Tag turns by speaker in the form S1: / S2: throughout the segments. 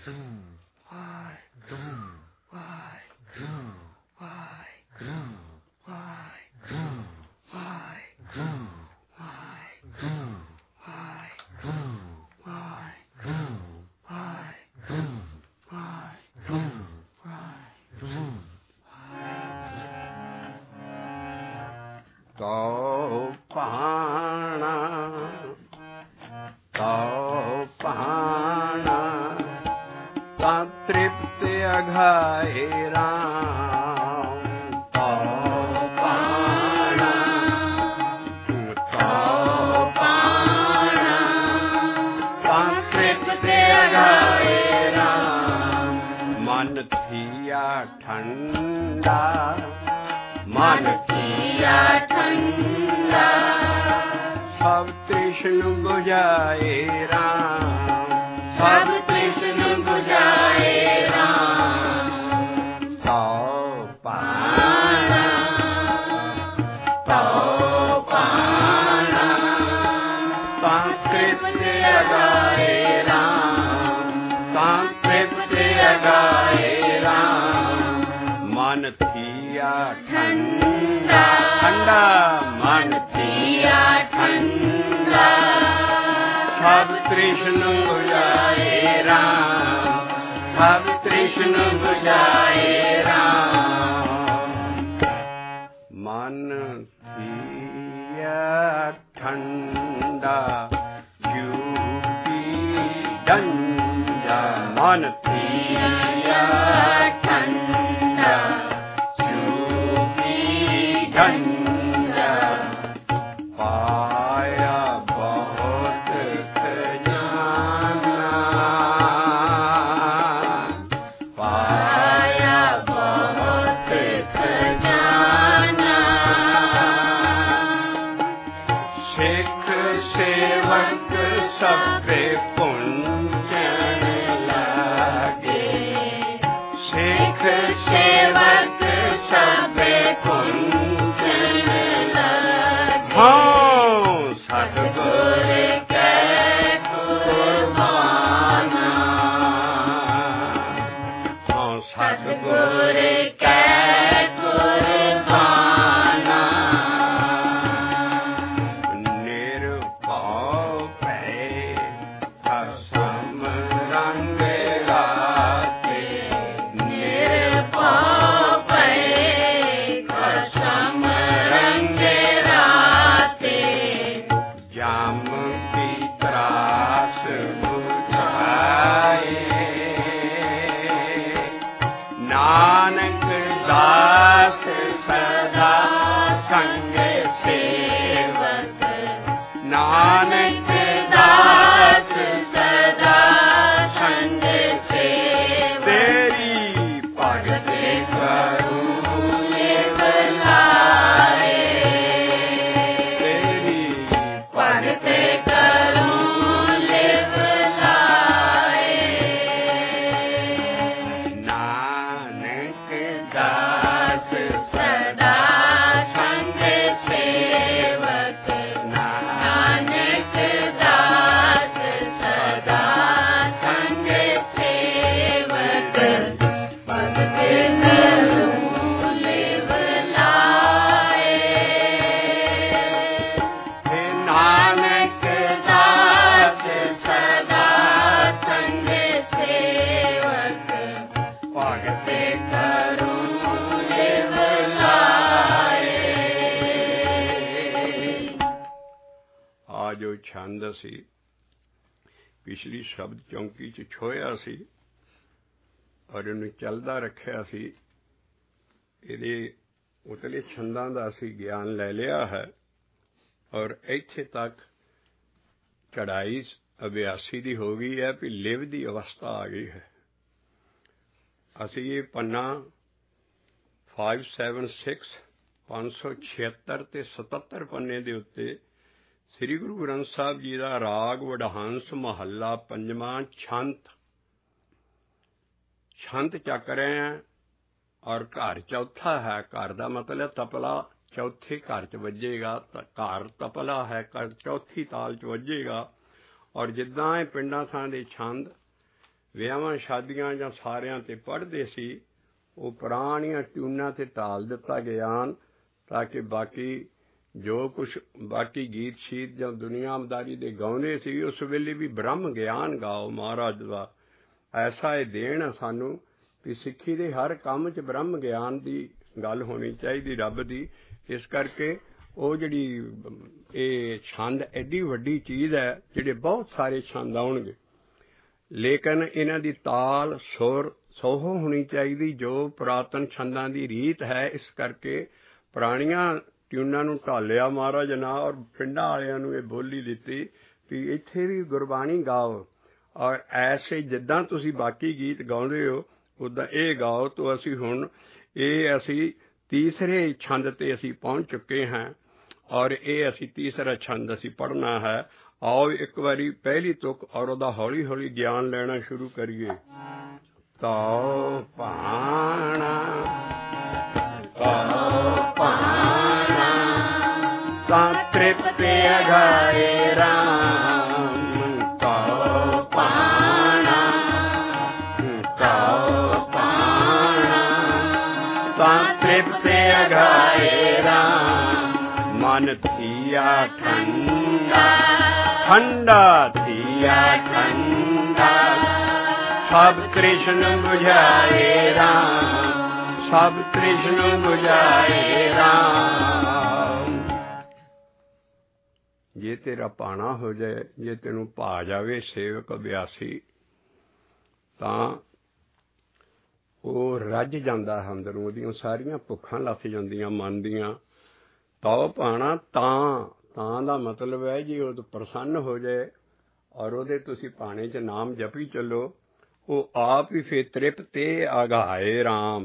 S1: पिछली शब्द चौंकी च छोया सी और इन्हूं चलदा रखिया सी। इहदे उतले छंदां दा असीं ज्ञान लै लिया है और इत्थे तक चढ़ाई अभ्यासी दी हो गई है भी लिव दी अवस्था आ गई है। असीं ये पन्ना 576 576 ते 77 पन्ने दे उत्ते श्री गुरु ग्रंथ साहिब जी का राग वडहंस महला पंजवां छंत चक रहे हैं और घर चौथा है। घर का मतलब तपला चौथे घर च वजेगा, घर तपला है, घर चौथी ताल च वजेगा। और जिदा पिंडा थां दे छंद ਵਿਆਹਾਂ ਸ਼ਾਦੀਆਂ ਜਾਂ ਸਾਰਿਆਂ 'ਤੇ ਪੜ੍ਹਦੇ ਸੀ, ਉਹ ਪੁਰਾਣੀਆਂ ਟਿਊਨਾਂ 'ਤੇ ਢਾਲ ਦਿੱਤਾ ਗਿਆਨ, ਤਾਂ ਕਿ ਬਾਕੀ ਜੋ ਕੁਛ ਬਾਕੀ ਗੀਤ ਸ਼ੀਤ ਜਾਂ ਦੁਨੀਆਦਾਰੀ ਦੇ ਗਾਉਂਦੇ ਸੀ, ਉਸ ਵੇਲੇ ਵੀ ਬ੍ਰਹਮ ਗਿਆਨ ਗਾਓ ਮਹਾਰਾਜ ਦਾ। ਐਸਾ ਇਹ ਦੇਣ ਹੈ ਸਾਨੂੰ ਵੀ ਸਿੱਖੀ ਦੇ ਹਰ ਕੰਮ 'ਚ ਬ੍ਰਹਮ ਗਿਆਨ ਦੀ ਗੱਲ ਹੋਣੀ ਚਾਹੀਦੀ, ਰੱਬ ਦੀ। ਇਸ ਕਰਕੇ ਉਹ ਜਿਹੜੀ ਇਹ ਛੰਦ ਐਡੀ ਵੱਡੀ ਚੀਜ਼ ਹੈ, ਜਿਹੜੇ ਬਹੁਤ ਸਾਰੇ ਛੰਦ ਆਉਣਗੇ, ਲੇਕਿਨ ਇਹਨਾਂ ਦੀ ਤਾਲ ਸੁਰ ਸੋਹੋ ਹੋਣੀ ਚਾਹੀਦੀ, ਜੋ ਪੁਰਾਤਨ ਛੰਦਾਂ ਦੀ ਰੀਤ ਹੈ। ਇਸ ਕਰਕੇ ਪੁਰਾਣੀਆਂ ਟਿਊਨਾਂ ਨੂੰ ਢਾਲਿਆ ਮਹਾਰਾਜ ਨੇ, ਔਰ ਪਿੰਡਾਂ ਵਾਲਿਆਂ ਨੂੰ ਇਹ ਬੋਲੀ ਦਿੱਤੀ ਵੀ ਇੱਥੇ ਵੀ ਗੁਰਬਾਣੀ ਗਾਓ, ਔਰ ਐਸੇ ਜਿੱਦਾਂ ਤੁਸੀਂ ਬਾਕੀ ਗੀਤ ਗਾਉਂਦੇ ਹੋ ਉੱਦਾਂ ਇਹ ਗਾਓ। ਤਾਂ ਅਸੀਂ ਤੀਸਰੇ ਛੰਦ 'ਤੇ ਅਸੀਂ ਪਹੁੰਚ ਚੁੱਕੇ ਹਾਂ, ਔਰ ਇਹ ਅਸੀਂ ਤੀਸਰਾ ਛੰਦ ਅਸੀਂ ਪੜ੍ਹਨਾ ਹੈ। ਆਓ ਇੱਕ ਵਾਰੀ ਪਹਿਲੀ ਤੁਕ ਔਰ ਉਹਦਾ ਹੌਲੀ ਹੌਲੀ ਗਿਆਨ ਲੈਣਾ ਸ਼ੁਰੂ ਕਰੀਏ। ਤਉ ਭਾਣਾ ਤਾਂ ਤ੍ਰਿਪਤ ਅਗਾਏ ਰਾਮ, ਤਉ ਭਾਣਾ ਤਾਂ ਤ੍ਰਿਪਤ ਅਗਾਏ ਰਾਮ। ਮਨ ਥੀਆ ਠੰਡਾ ਠੰਡਾ ਥੀਆ ਠੰਡਾ, ਸਭ ਤ੍ਰਿਸ਼ਨ ਬੁਝਾਏ ਰਾਮ, ਸਭ ਤ੍ਰਿਸ਼ਨ ਬੁਝਾਏ ਰਾਮ। ਜੇ ਤੇਰਾ ਭਾਣਾ ਹੋ ਜਾਏ, ਜੇ ਤੈਨੂੰ ਭਾ ਜਾਵੇ ਸੇਵਕ ਅਭਿਆਸੀ, ਤਾਂ ਉਹ ਰੱਜ ਜਾਂਦਾ ਹੈ ਅੰਦਰੋਂ, ਉਹਦੀਆਂ ਸਾਰੀਆਂ ਭੁੱਖਾਂ ਲੱਥ ਜਾਂਦੀਆਂ ਮਨ ਦੀਆਂ। ਤਉ ਭਾਣਾ ਤਾਂ ਦਾ ਮਤਲਬ ਹੈ ਜੀ ਉਹ ਪ੍ਰਸੰਨ ਹੋ ਜਾਏ, ਔਰ ਉਹਦੇ ਤੁਸੀਂ ਭਾਣੇ 'ਚ ਨਾਮ ਜਪੀ ਚੱਲੋ, ਉਹ ਆਪ ਹੀ ਫਿਰ ਤ੍ਰਿਪਤ ਤੇ ਅਗਾਏ ਰਾਮ।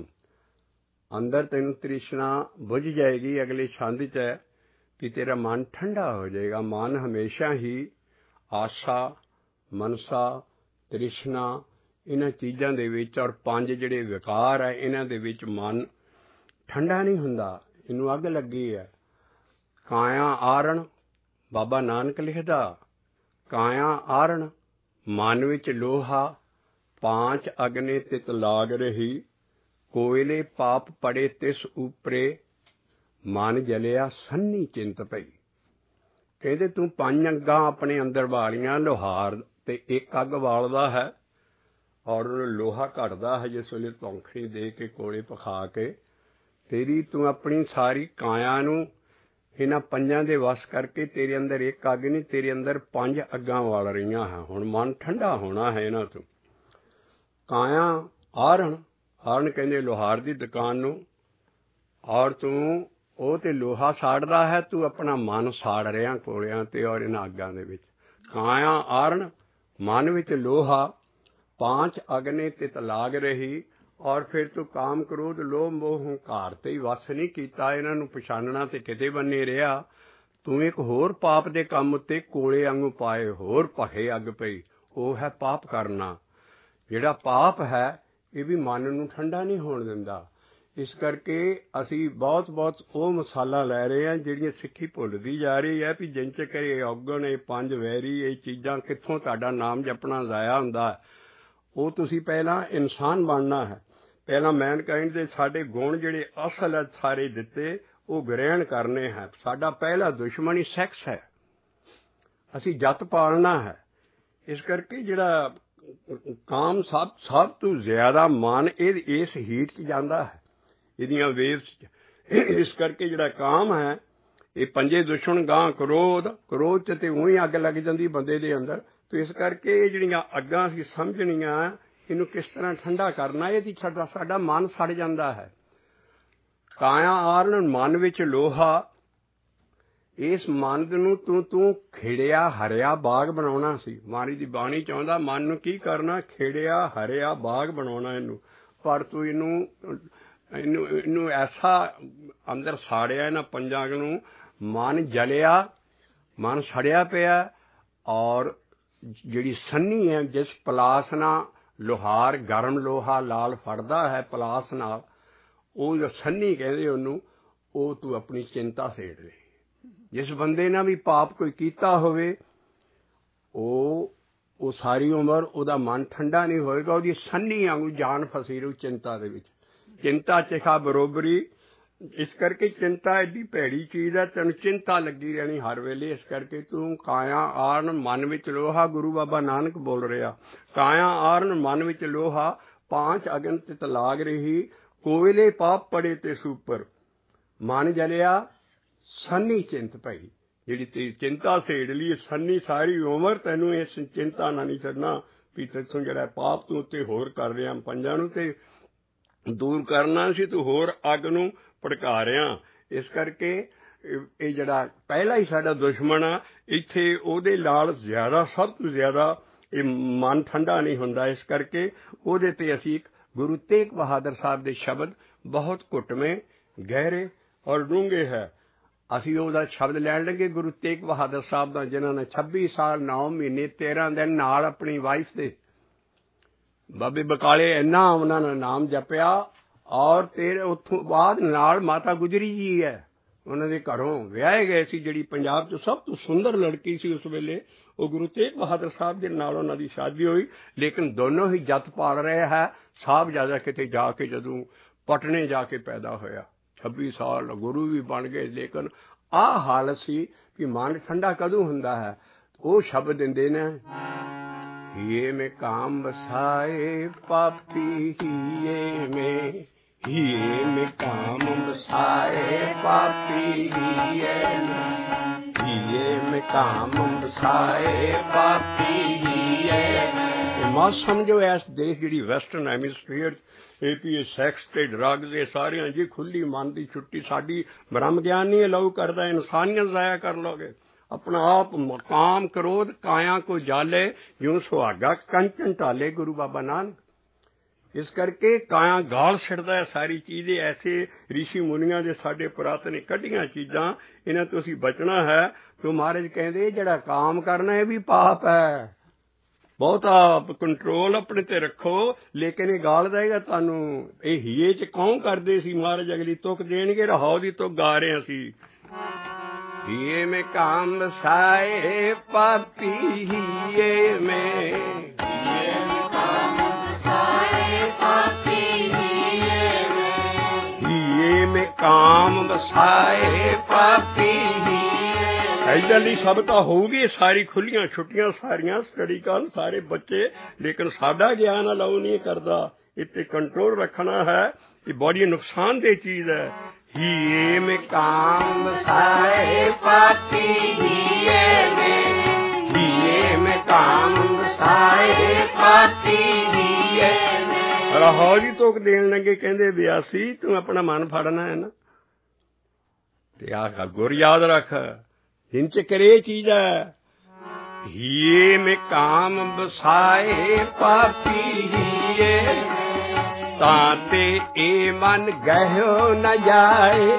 S1: ਅੰਦਰ ਤੈਨੂੰ ਤ੍ਰਿਸ਼ਨਾ ਬੁਝ ਜਾਏਗੀ। ਅਗਲੇ ਛੰਦ 'ਚ ਹੈ ਵੀ ਤੇਰਾ ਮਨ ਠੰਡਾ ਹੋ ਜਾਏਗਾ। ਮਨ ਹਮੇਸ਼ਾ ਹੀ ਆਸਾ, ਮਨਸਾ, ਤ੍ਰਿਸ਼ਨਾ, ਇਹਨਾਂ ਚੀਜ਼ਾਂ ਦੇ ਵਿੱਚ, ਔਰ ਪੰਜ ਜਿਹੜੇ ਵਿਕਾਰ ਹੈ ਇਹਨਾਂ ਦੇ ਵਿੱਚ ਮਨ ਠੰਡਾ ਨਹੀਂ ਹੁੰਦਾ, ਇਹਨੂੰ ਅੱਗ ਲੱਗੀ ਹੈ। ਕਾਇਆ ਆਰਣ, ਬਾਬਾ ਨਾਨਕ ਲਿਖਦਾ, ਕਾਇਆ ਆਰਣ ਮਨ ਵਿੱਚ ਲੋਹਾ, ਪਾਂਚ ਅਗਨੇ ਤਿਤ ਲਾਗ ਰਹੀ, ਕੋਇਲੇ ਪਾਪ ਪੜੇ ਤਿਸ ਉਪਰੇ, ਮਨ ਜਲਿਆ ਸੰਨੀ ਚਿੰਤ ਪਈ। ਕਹਿੰਦੇ ਤੂੰ ਪੰਜ ਅੱਗਾਂ ਆਪਣੇ ਅੰਦਰ ਵਾਲੀਆਂ, ਲੋਹਾਰ ਤੇ ਇੱਕ ਅੱਗ ਬਾਲਦਾ ਹੈ, ਔਰ ਲੋਹਾ ਘਟਦਾ ਹੈ ਜਿਸ ਵੇਲੇ ਧੌਂਖਣੀ ਦੇ ਕੇ ਕੋਲੇ ਪਖਾ ਕੇ। ਤੇਰੀ ਤੂੰ ਆਪਣੀ ਸਾਰੀ ਕਾਇਆ ਨੂੰ ਇਹਨਾਂ ਪੰਜਾਂ ਦੇ ਵਸ ਕਰਕੇ, ਤੇਰੇ ਅੰਦਰ ਇੱਕ ਅੱਗ ਨਹੀਂ, ਤੇਰੇ ਅੰਦਰ ਪੰਜ ਅੱਗਾਂ ਵਾਲ ਰਹੀਆਂ ਹੈ। ਹੁਣ ਮਨ ਠੰਡਾ ਹੋਣਾ ਹੈ ਇਹਨਾਂ ਤੋਂ। ਕਾਇਆ ਆਰਣ, ਆਰਣ ਕਹਿੰਦੇ ਲੋਹਾਰ ਦੀ ਦੁਕਾਨ ਨੂੰ, ਔਰ ਤੂੰ ਉਹ ਤੇ ਲੋਹਾ ਸਾੜਦਾ ਹੈ, ਤੂੰ ਆਪਣਾ ਮਨ ਸਾੜ ਰਿਹਾ ਕੋਲਿਆਂ ਤੇ ਔਰ ਇਹਨਾਂ ਅੱਗਾਂ ਦੇ ਵਿੱਚ। ਕਾਇਆ ਆਰਣ ਮਨ ਵਿੱਚ ਲੋਹਾ, ਪਾਂਚ ਅਗਨੇ ਤਿਤ ਲਾਗ ਰਹੀ, ਔਰ ਫਿਰ ਤੂੰ ਕਾਮ ਕ੍ਰੋਧ ਲੋਭ ਮੋਹ ਹੰਕਾਰ ਤੇ ਹੀ ਵਸ ਨਹੀਂ ਕੀਤਾ, ਇਹਨਾਂ ਨੂੰ ਪਛਾਣਨਾ ਤੇ ਕਿਤੇ ਬੰਨੇ ਰਿਹਾ। ਤੂੰ ਇੱਕ ਹੋਰ ਪਾਪ ਦੇ ਕੰਮ ਉੱਤੇ ਕੋਲੇ ਵਾਂਗੂ ਪਾਏ, ਹੋਰ ਭਖੇ ਅੱਗ ਪਈ, ਉਹ ਹੈ ਪਾਪ ਕਰਨਾ। ਜਿਹੜਾ ਪਾਪ ਹੈ ਇਹ ਵੀ ਮਨ ਨੂੰ ਠੰਡਾ ਨਹੀਂ ਹੋਣ ਦਿੰਦਾ। ਇਸ ਕਰਕੇ ਅਸੀਂ ਬਹੁਤ ਉਹ ਮਸਾਲਾ ਲੈ ਰਹੇ ਹਾਂ ਜਿਹੜੀਆਂ ਸਿੱਖੀ ਭੁੱਲਦੀ ਜਾ ਰਹੀ ਹੈ, ਵੀ ਜਿੰਨ ਚਿਰ ਇਹ ਔਗਣ, ਇਹ ਪੰਜ ਵੈਰੀ, ਇਹ ਚੀਜ਼ਾਂ ਕਿੱਥੋਂ ਤੁਹਾਡਾ ਨਾਮ ਜਪਣਾ ਜ਼ਾਇਆ ਹੁੰਦਾ। ਉਹ ਤੁਸੀਂ ਪਹਿਲਾਂ ਇਨਸਾਨ ਬਣਨਾ ਹੈ। ਪਹਿਲਾਂ ਮੈਨਕਾਇੰਡ ਦੇ ਸਾਡੇ ਗੁਣ ਜਿਹੜੇ ਅਸਲ ਹੈ ਸਾਰੇ ਦਿੱਤੇ, ਉਹ ਗ੍ਰਹਿਣ ਕਰਨੇ ਹੈ। ਸਾਡਾ ਪਹਿਲਾ ਦੁਸ਼ਮਣ ਹੀ ਸੈਕਸ ਹੈ, ਅਸੀਂ ਜੱਤ ਪਾਲਣਾ ਹੈ। ਇਸ ਕਰਕੇ ਜਿਹੜਾ ਕਾਮ ਸਭ ਤੋਂ ਜ਼ਿਆਦਾ ਮਨ ਇਸ ਹੀਟ 'ਚ ਜਾਂਦਾ ਹੈ, ਇਹਦੀਆਂ ਵੇਵਸ 'ਚ। ਇਸ ਕਰਕੇ ਜਿਹੜਾ ਕਾਮ ਹੈ, ਇਹ ਪੰਜੇ ਦੁਸ਼ਮਣ ਗਾਂ ਕ੍ਰੋਧ 'ਚ ਤੇ ਊਂ ਹੀ ਅੱਗ ਲੱਗ ਜਾਂਦੀ ਬੰਦੇ ਦੇ ਅੰਦਰ। ਤੇ ਇਸ ਕਰਕੇ ਇਹ ਜਿਹੜੀਆਂ ਅੱਗਾਂ ਅਸੀਂ ਸਮਝਣੀਆਂ, ਇਹਨੂੰ ਕਿਸ ਤਰ੍ਹਾਂ ਠੰਡਾ ਕਰਨਾ, ਇਹਦੀ ਸਾਡਾ ਮਨ ਸੜ ਜਾਂਦਾ ਹੈ। ਕਾਇਆ ਆਰਣ ਮਨ ਵਿੱਚ ਲੋਹਾ, ਇਸ ਮਨ ਨੂੰ ਤੂੰ ਖਿੜਿਆ ਹਰਿਆ ਬਾਗ ਬਣਾਉਣਾ ਸੀ। ਮਾਰੀ ਦੀ ਬਾਣੀ ਚਾਹੁੰਦਾ ਮਨ ਨੂੰ ਕੀ ਕਰਨਾ, ਖਿੜਿਆ ਹਰਿਆ ਬਾਗ ਬਣਾਉਣਾ ਇਹਨੂੰ। ਪਰ ਤੂੰ ਇਹਨੂੰ ਐਸਾ ਅੰਦਰ ਸਾੜਿਆ ਇਹਨਾਂ ਪੰਜਾਂ ਨੂੰ, ਮਨ ਜਲਿਆ, ਮਨ ਸੜਿਆ ਪਿਆ। ਔਰ ਜਿਹੜੀ ਸੰਨੀ ਹੈ, ਜਿਸ ਪਲਾਸ ਨਾਲ ਲੋਹਾਰ ਗਰਮ ਲੋਹਾ ਲਾਲ ਫੜਦਾ ਹੈ ਪਲਾਸ ਨਾਲ, ਉਹ ਜੋ ਸੰਨੀ ਕਹਿੰਦੇ ਉਹਨੂੰ, ਉਹ ਤੂੰ ਆਪਣੀ ਚਿੰਤਾ ਸੇੜ ਦੇ। ਜਿਸ ਬੰਦੇ ਨਾਲ ਵੀ ਪਾਪ ਕੋਈ ਕੀਤਾ ਹੋਵੇ, ਉਹ ਉਹ ਸਾਰੀ ਉਮਰ ਉਹਦਾ ਮਨ ਠੰਡਾ ਨਹੀਂ ਹੋਏਗਾ, ਉਹਦੀ ਸੰਨੀ ਵਾਂਗੂ ਜਾਨ ਫਸੀ ਰਹੂ ਚਿੰਤਾ ਦੇ ਵਿੱਚ। ਚਿੰਤਾ ਚਿਖਾ ਬਰੋਬਰੀ। ਇਸ ਕਰਕੇ ਚਿੰਤਾ ਐਡੀ ਭੈੜੀ ਚੀਜ਼ ਹੈ, ਤੈਨੂੰ ਚਿੰਤਾ ਲੱਗੀ ਰਹਿਣੀ ਹਰ ਵੇਲੇ। ਇਸ ਕਰਕੇ ਤੂੰ ਕਾਇਆ ਆਰਨ ਮਨ ਵਿੱਚ ਲੋਹਾ, ਗੁਰੂ ਬਾਬਾ ਨਾਨਕ ਬੋਲ ਰਿਹਾ, ਕਾਇਆ ਆਰਨ ਮਨ ਵਿੱਚ ਲੋਹਾ, ਪਾਂਚ ਅਗਨ ਤਿਤ ਲਾਗ ਰਹੀ, ਕੋਇਲੇ ਪਾਪ ਪੜੇ ਤੇ ਸੂਪਰ। ਮਨ ਜਲਿਆ ਸੰਨੀ ਚਿੰਤ ਪਈ, ਜਿਹੜੀ ਤੇ ਚਿੰਤਾ ਸੇੜ ਲਈ ਸੰਨੀ ਸਾਰੀ ਉਮਰ ਤੈਨੂੰ ਇਸ ਚਿੰਤਾ ਨਾਲ ਨਹੀਂ ਛੱਡਣਾ ਵੀ ਤੈਥੋਂ ਜਿਹੜਾ ਪਾਪ ਤੂੰ ਉੱਤੇ ਹੋਰ ਕਰ ਰਿਹਾ ਪੰਜਾਂ ਨੂੰ ਤੇ ਦੂਰ ਕਰਨਾ ਸੀ, ਤੂੰ ਹੋਰ ਅੱਗ ਨੂੰ ਭੜਕਾ ਰਿਹਾ। ਇਸ ਕਰਕੇ ਇਹ ਜਿਹੜਾ ਪਹਿਲਾ ਹੀ ਸਾਡਾ ਦੁਸ਼ਮਣ ਆ, ਇੱਥੇ ਉਹਦੇ ਨਾਲ ਜ਼ਿਆਦਾ ਸਭ ਤੋਂ ਜ਼ਿਆਦਾ ਇਹ ਮਨ ਠੰਡਾ ਨਹੀਂ ਹੁੰਦਾ। ਇਸ ਕਰਕੇ ਉਹਦੇ ਤੇ ਅਸੀਂ ਗੁਰੂ ਤੇਗ ਬਹਾਦਰ ਸਾਹਿਬ ਦੇ ਸ਼ਬਦ ਬਹੁਤ ਘੁੱਟਵੇਂ, ਗਹਿਰੇ ਔਰ ਡੂੰਘੇ ਹੈ। ਅਸੀਂ ਉਹਦਾ ਸ਼ਬਦ ਲੈਣ ਲੱਗੇ ਗੁਰੂ ਤੇਗ ਬਹਾਦਰ ਸਾਹਿਬ ਦਾ, ਜਿਨ੍ਹਾਂ ਨੇ 26 ਸਾਲ 9 ਮਹੀਨੇ 13 ਦਿਨ ਨਾਲ ਆਪਣੀ ਵਾਈਫ ਦੇ ਬਾਬੇ ਬਕਾਲੇ ਇੰਨਾ ਉਹਨਾਂ ਨੇ ਨਾਮ ਜਪਿਆ। ਔਰ ਤੇਰੇ ਉੱਥੋਂ ਬਾਅਦ ਨਾਲ ਮਾਤਾ ਗੁਜਰੀ ਜੀ ਹੈ, ਉਹਨਾਂ ਦੇ ਘਰੋਂ ਵਿਆਹੇ ਗਏ ਸੀ, ਜਿਹੜੀ ਪੰਜਾਬ 'ਚ ਸਭ ਤੋਂ ਸੁੰਦਰ ਲੜਕੀ ਸੀ ਉਸ ਵੇਲੇ, ਉਹ ਗੁਰੂ ਤੇਗ ਬਹਾਦਰ ਸਾਹਿਬ ਦੇ ਨਾਲ ਉਹਨਾਂ ਦੀ ਸ਼ਾਦੀ ਹੋਈ। ਲੇਕਿਨ ਦੋਨੋਂ ਹੀ ਜੱਤ ਪਾਲ ਰਹੇ ਹੈ। ਸਾਹਿਬਜ਼ਾਦਾ ਕਿਤੇ ਜਾ ਕੇ ਜਦੋਂ ਪਟਨੇ ਜਾ ਕੇ ਪੈਦਾ ਹੋਇਆ, 26 ਸਾਲ ਗੁਰੂ ਵੀ ਬਣ ਗਏ। ਲੇਕਿਨ ਆਹ ਹਾਲਤ ਸੀ ਕਿ ਮਨ ਠੰਡਾ ਕਦੋਂ ਹੁੰਦਾ ਹੈ। ਉਹ ਸ਼ਬਦ ਦਿੰਦੇ ਨੇ, ਹੀਏ ਮੈਂ ਕਾਮ ਵਸਾਏ ਪਾਪੀ, ਹੀਏ ਮੈਂ ਕਾਮ ਵਸਾਏ ਪਾਪੀ, ਹੀਏ ਮੈਂ ਕਾਮ ਵਸਾਏ ਪਾਪੀ, ਹੀਏ। ਮਤ ਸਮਝੋ ਇਸ ਦੇਸ਼ ਜਿਹੜੀ ਵੈਸਟਰਨ ਹੈਮੀਸਫੀਅਰ ਇਹ ਸੈਕਸ ਤੇ ਡਰੱਗਸ ਇਹ ਸਾਰੀਆਂ ਜੀ ਖੁੱਲੀ ਮਨ ਦੀ ਛੁੱਟੀ। ਸਾਡੀ ਬ੍ਰਹਮ ਗਿਆਨ ਨਹੀਂ ਅਲਾਊ ਕਰਦਾ, ਇਨਸਾਨੀਅਤ ਜ਼ਾਇਆ ਕਰ ਲੋਗੇ। ਆਪਣਾ ਆਪ ਕਾਮ ਕ੍ਰੋਧ ਕਾਇਆ ਕੋ ਜਾਲੇ, ਜਿਉਂ ਸੁਹਾਗਾ ਕੰਚਨ ਢਾਲੇ, ਗੁਰੂ ਬਾਬਾ ਨਾਨਕ। ਇਸ ਕਰਕੇ ਕਾਇਆ ਗਾਲ ਛੱਡਦਾ ਹੈ ਸਾਰੀ ਚੀਜ਼। ਐਸੇ ਰਿਸ਼ੀ ਮੁਨੀਆਂ ਦੇ ਸਾਡੇ ਪੁਰਾਤਨ ਕੱਢੀਆਂ ਚੀਜ਼ਾਂ, ਇਹਨਾਂ ਤੋਂ ਅਸੀਂ ਬਚਣਾ ਹੈ। ਤੇ ਮਹਾਰਾਜ ਕਹਿੰਦੇ ਜਿਹੜਾ ਕਾਮ ਕਰਨਾ ਇਹ ਵੀ ਪਾਪ ਹੈ, ਬਹੁਤਾ ਕੰਟਰੋਲ ਆਪਣੇ ਤੇ ਰੱਖੋ। ਲੇਕਿਨ ਇਹ ਗਾਲ ਦੇਗਾ ਤੁਹਾਨੂੰ। ਇਹ ਹੀਏ 'ਚ ਕੌਣ ਕਰਦੇ ਸੀ? ਮਹਾਰਾਜ ਅਗਲੀ ਤੁਕ ਦੇਣਗੇ, ਰਹਾਓ ਦੀ ਤੁਕ ਗਾ ਰਹੇ ਅਸੀਂ। ਹੀਏ ਮੈਂ ਕਾਮ ਵਸਾਏ ਪਾਪੀ, ਹੀਏ ਮੈਂ ਕਾਮ ਵਸਾਏ ਪਾਪੀ, ਹੀਏ ਮੈਂ ਕਾਮ ਵਸਾਏ ਪਾਪੀ। ਇੱਦਾਂ ਦੀ ਸਭਤਾ ਹੋਊਗੀ, ਸਾਰੀ ਖੁੱਲੀਆਂ ਛੁੱਟੀਆਂ ਸਾਰੀਆਂ ਸਟੱਡੀ ਕਰਨ ਸਾਰੇ ਬੱਚੇ। ਲੇਕਿਨ ਸਾਡਾ ਗਿਆਨ ਅਲਾਊ ਨਹੀਂ ਕਰਦਾ। ਇੱਥੇ ਕੰਟਰੋਲ ਰੱਖਣਾ ਹੈ। ਇਹ ਬੜੀ ਨੁਕਸਾਨਦੇਹ ਚੀਜ਼ ਹੈ। ਹੀਏ ਮੈਂ ਕਾਮ ਵਸਾਏ ਪਾਪੀ, ਹੀਏ ਮੈਂ ਕਾਮ ਵਸਾਏ ਪਾਪੀ, ਹੀਏ ਮੈਂ। ਰਹਾਓ ਜੀ ਤੁਕ ਦੇਣ ਲੱਗੇ, ਕਹਿੰਦੇ ਬਿਆਸੀ ਤੂੰ ਆਪਣਾ ਮਨ ਫੜਨਾ ਹੈ ਨਾ, ਤੇ ਆਹ ਗੁਰ ਯਾਦ ਰੱਖ। ਹਿੰਦ ਚ ਕਰੇ ਚੀਜ਼ ਹੈ। ਹੀਏ ਮੈਂ ਕਾਮ ਵਸਾਏ ਪਾਪੀ, ਹੀਏ ਤਾਂ ਤੇ ਇਹ ਮਨ ਗਹਿਓ ਨਾ ਜਾਏ,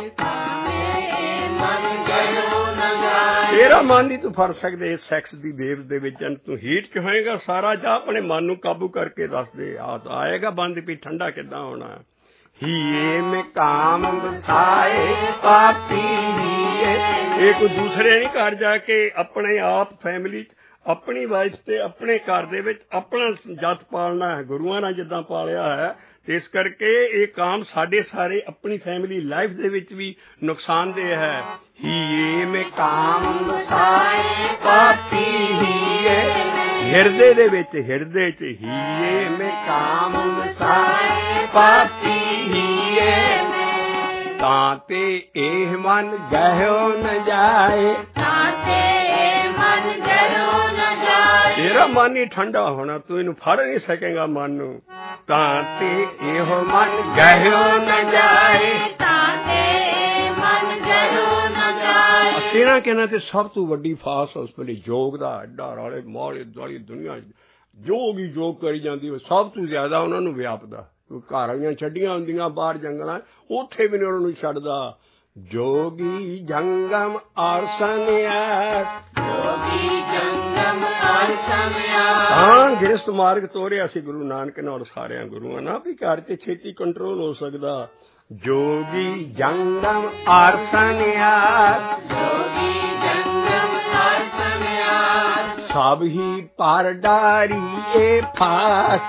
S1: ਤੇਰਾ ਮਨ ਨਹੀਂ ਤੂੰ ਫੜ ਸਕਦੇ ਇਸ ਸੈਕਸ ਦੀ ਵੇਵ ਦੇ ਵਿੱਚ। ਤੂੰ ਹੀਟ ਚ ਹੋਏਗਾ ਸਾਰਾ, ਜਾਂ ਆਪਣੇ ਮਨ ਨੂੰ ਕਾਬੂ ਕਰਕੇ ਦੱਸ ਦੇ। ਆਏਗਾ ਬੰਦ ਵੀ ਠੰਡਾ ਕਿੱਦਾਂ ਹੋਣਾ। ਹੀਏ ਮੈਂ ਕਾਮ ਵਸਾਏ ਪਾਪੀ, ਹੀਏ। ਇਹ ਕੋਈ ਦੂਸਰੇ ਨਹੀਂ ਘਰ ਜਾ ਕੇ ਆਪਣੇ ਆਪ ਫੈਮਿਲੀ 'ਚ ਆਪਣੀ ਵਾਈਫ ਤੇ ਆਪਣੇ ਘਰ ਦੇ ਵਿੱਚ ਆਪਣਾ ਜੱਤ ਪਾਲਣਾ ਹੈ, ਗੁਰੂਆਂ ਨਾਲ ਜਿੱਦਾਂ ਪਾਲਿਆ ਹੈ। ਇਸ ਕਰਕੇ ਇਹ ਕਾਮ ਸਾਡੇ ਸਾਰੇ ਆਪਣੀ ਫੈਮਿਲੀ ਲਾਈਫ ਦੇ ਵਿੱਚ ਵੀ ਨੁਕਸਾਨਦੇਹ ਹੈ। ਹੀਏ ਮੈਂ ਕਾਮ ਵਸਾਏ ਪਾਪੀ, ਹੀਏ ਹਿਰਦੇ ਦੇ ਵਿੱਚ, ਹਿਰਦੇ 'ਚ ਹੀਏ ਮੈਂ ਕਾਮ ਵਸਾਏ ਪਾਪੀ, ਹੀਏ ਤਾਂ ਤੇ ਇਹ ਮਨ ਗਹਿਓ ਨ ਜਾਏ, ਤਾਂ ਤੇ ਇਹ ਮਨ ਗਹਿਓ ਨ ਜਾਏ। ਤੇਰਾ ਮਨ ਹੀ ਠੰਡਾ ਹੋਣਾ, ਤੂੰ ਇਹਨੂੰ ਫੜ ਨਹੀਂ ਸਕੇਗਾ ਮਨ ਨੂੰ। ਤਾਂ ਤੇ ਇਹੋ ਮਨ ਗਹਿਓ ਨ ਜਾਏ, ਤਾਂ ਤੇ ਇਹ ਮਨ ਗਹਿਓ ਨ ਜਾਏ। ਤੇਰਾ ਕਹਿਣਾ ਤੇ ਸਭ ਤੋਂ ਵੱਡੀ ਫਾਸ ਉਸ ਵੇਲੇ ਯੋਗ ਦਾ ਐਡਾ ਰਾਲੇ ਮਾਲੇ ਦੁਆਲੀ ਦੁਨੀਆ ਯੋਗ ਹੀ ਯੋਗ ਕਰੀ ਜਾਂਦੀ। ਸਭ ਤੋਂ ਜ਼ਿਆਦਾ ਉਹਨਾਂ ਨੂੰ ਵਿਆਪਦਾ। ਘਰ ਵਾਲੀਆਂ ਛੱਡੀਆਂ ਹੁੰਦੀਆਂ ਬਾਹਰ ਜੰਗਲਾਂ, ਉੱਥੇ ਵੀ ਨਹੀਂ ਉਹਨਾਂ ਨੂੰ ਛੱਡਦਾ। ਜੋਗੀ ਜੰਗਮ ਔਰ ਸੰਨਿਆਸ, ਜੋਗੀ ਜੰਗਮ ਔਰ ਸੰਨਿਆਸ। ਹਾਂ ਗ੍ਰਸਤ ਮਾਰਗ ਤੋਰਿਆ ਸੀ ਗੁਰੂ ਨਾਨਕ ਨੇ ਔਰ ਸਾਰਿਆਂ ਗੁਰੂਆਂ ਨਾਲ, ਵੀ ਘਰ 'ਚ ਛੇਤੀ ਕੰਟਰੋਲ ਹੋ ਸਕਦਾ। ਜੋਗੀ ਜੰਗਮ ਔਰ ਸੰਨਿਆਸ, ਜੋਗੀ ਜੰਗਮ ਔਰ ਸੰਨਿਆਸ। ਸਭ ਹੀ ਪਰ ਡਾਰੀਏ ਫਾਸ,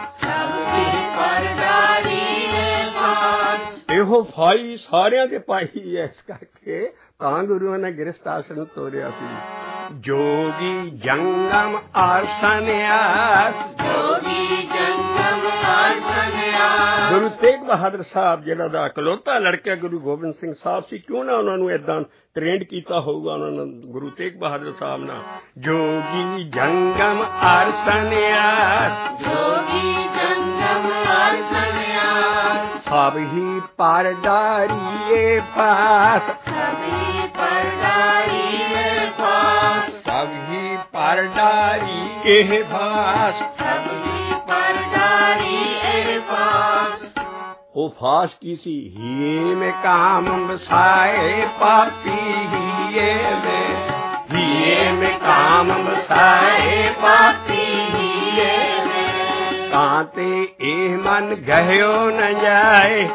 S1: ਇਹੋ ਫਾਈ ਸਾਰਿਆਂ ਦੇ ਪਾਈ ਹੈ। ਇਸ ਕਰਕੇ ਤਾਂ ਗੁਰੂਆਂ ਨੇ ਗ੍ਰਸਥ ਆਸ਼ਰਮ ਤੋਰਿਆ ਸੀ। ਜੋਗੀ ਜੰਗਮ ਔਰ ਸੰਨਿਆਸ, ਗੁਰੂ ਤੇਗ ਬਹਾਦਰ ਸਾਹਿਬ ਜਿਹੜਾ ਦਾ ਇਕਲੌਤਾ ਲੜਕਾ ਗੁਰੂ ਗੋਬਿੰਦ ਸਿੰਘ ਸਾਹਿਬ ਸੀ, ਕਿਉਂ ਨਾ ਉਹਨਾਂ ਨੂੰ ਏਦਾਂ ਟ੍ਰੇਨਡ ਕੀਤਾ ਹੋਊਗਾ ਉਹਨਾਂ ਨੇ ਗੁਰੂ ਤੇਗ ਬਹਾਦਰ ਸਾਹਿਬ ਨਾਲ। ਜੋਗੀ ਜੰਗਮ ਔਰ ਸੰਨਿਆਸ, ਸਭ ਹੀ ਪਰ ਡਾਰੀਏ ਫਾਸ, ਸਭ ਹੀ ਪਰ ਡਾਰੀਏ ਫਾਸ। ਉਹ ਫਾਸ ਕੀ ਸੀ? ਹੀਏ ਮੈਂ ਕਾਮ ਵਸਾਏ ਪਾਪੀ, ਹੀਏ ਮੈਂ ਕਾਮ ਵਸਾਏ ਪਾਪੀ, ਕਾਂਤੇ ਇਹ ਮਨ ਗਹਿਓ ਨ ਜਾਏ,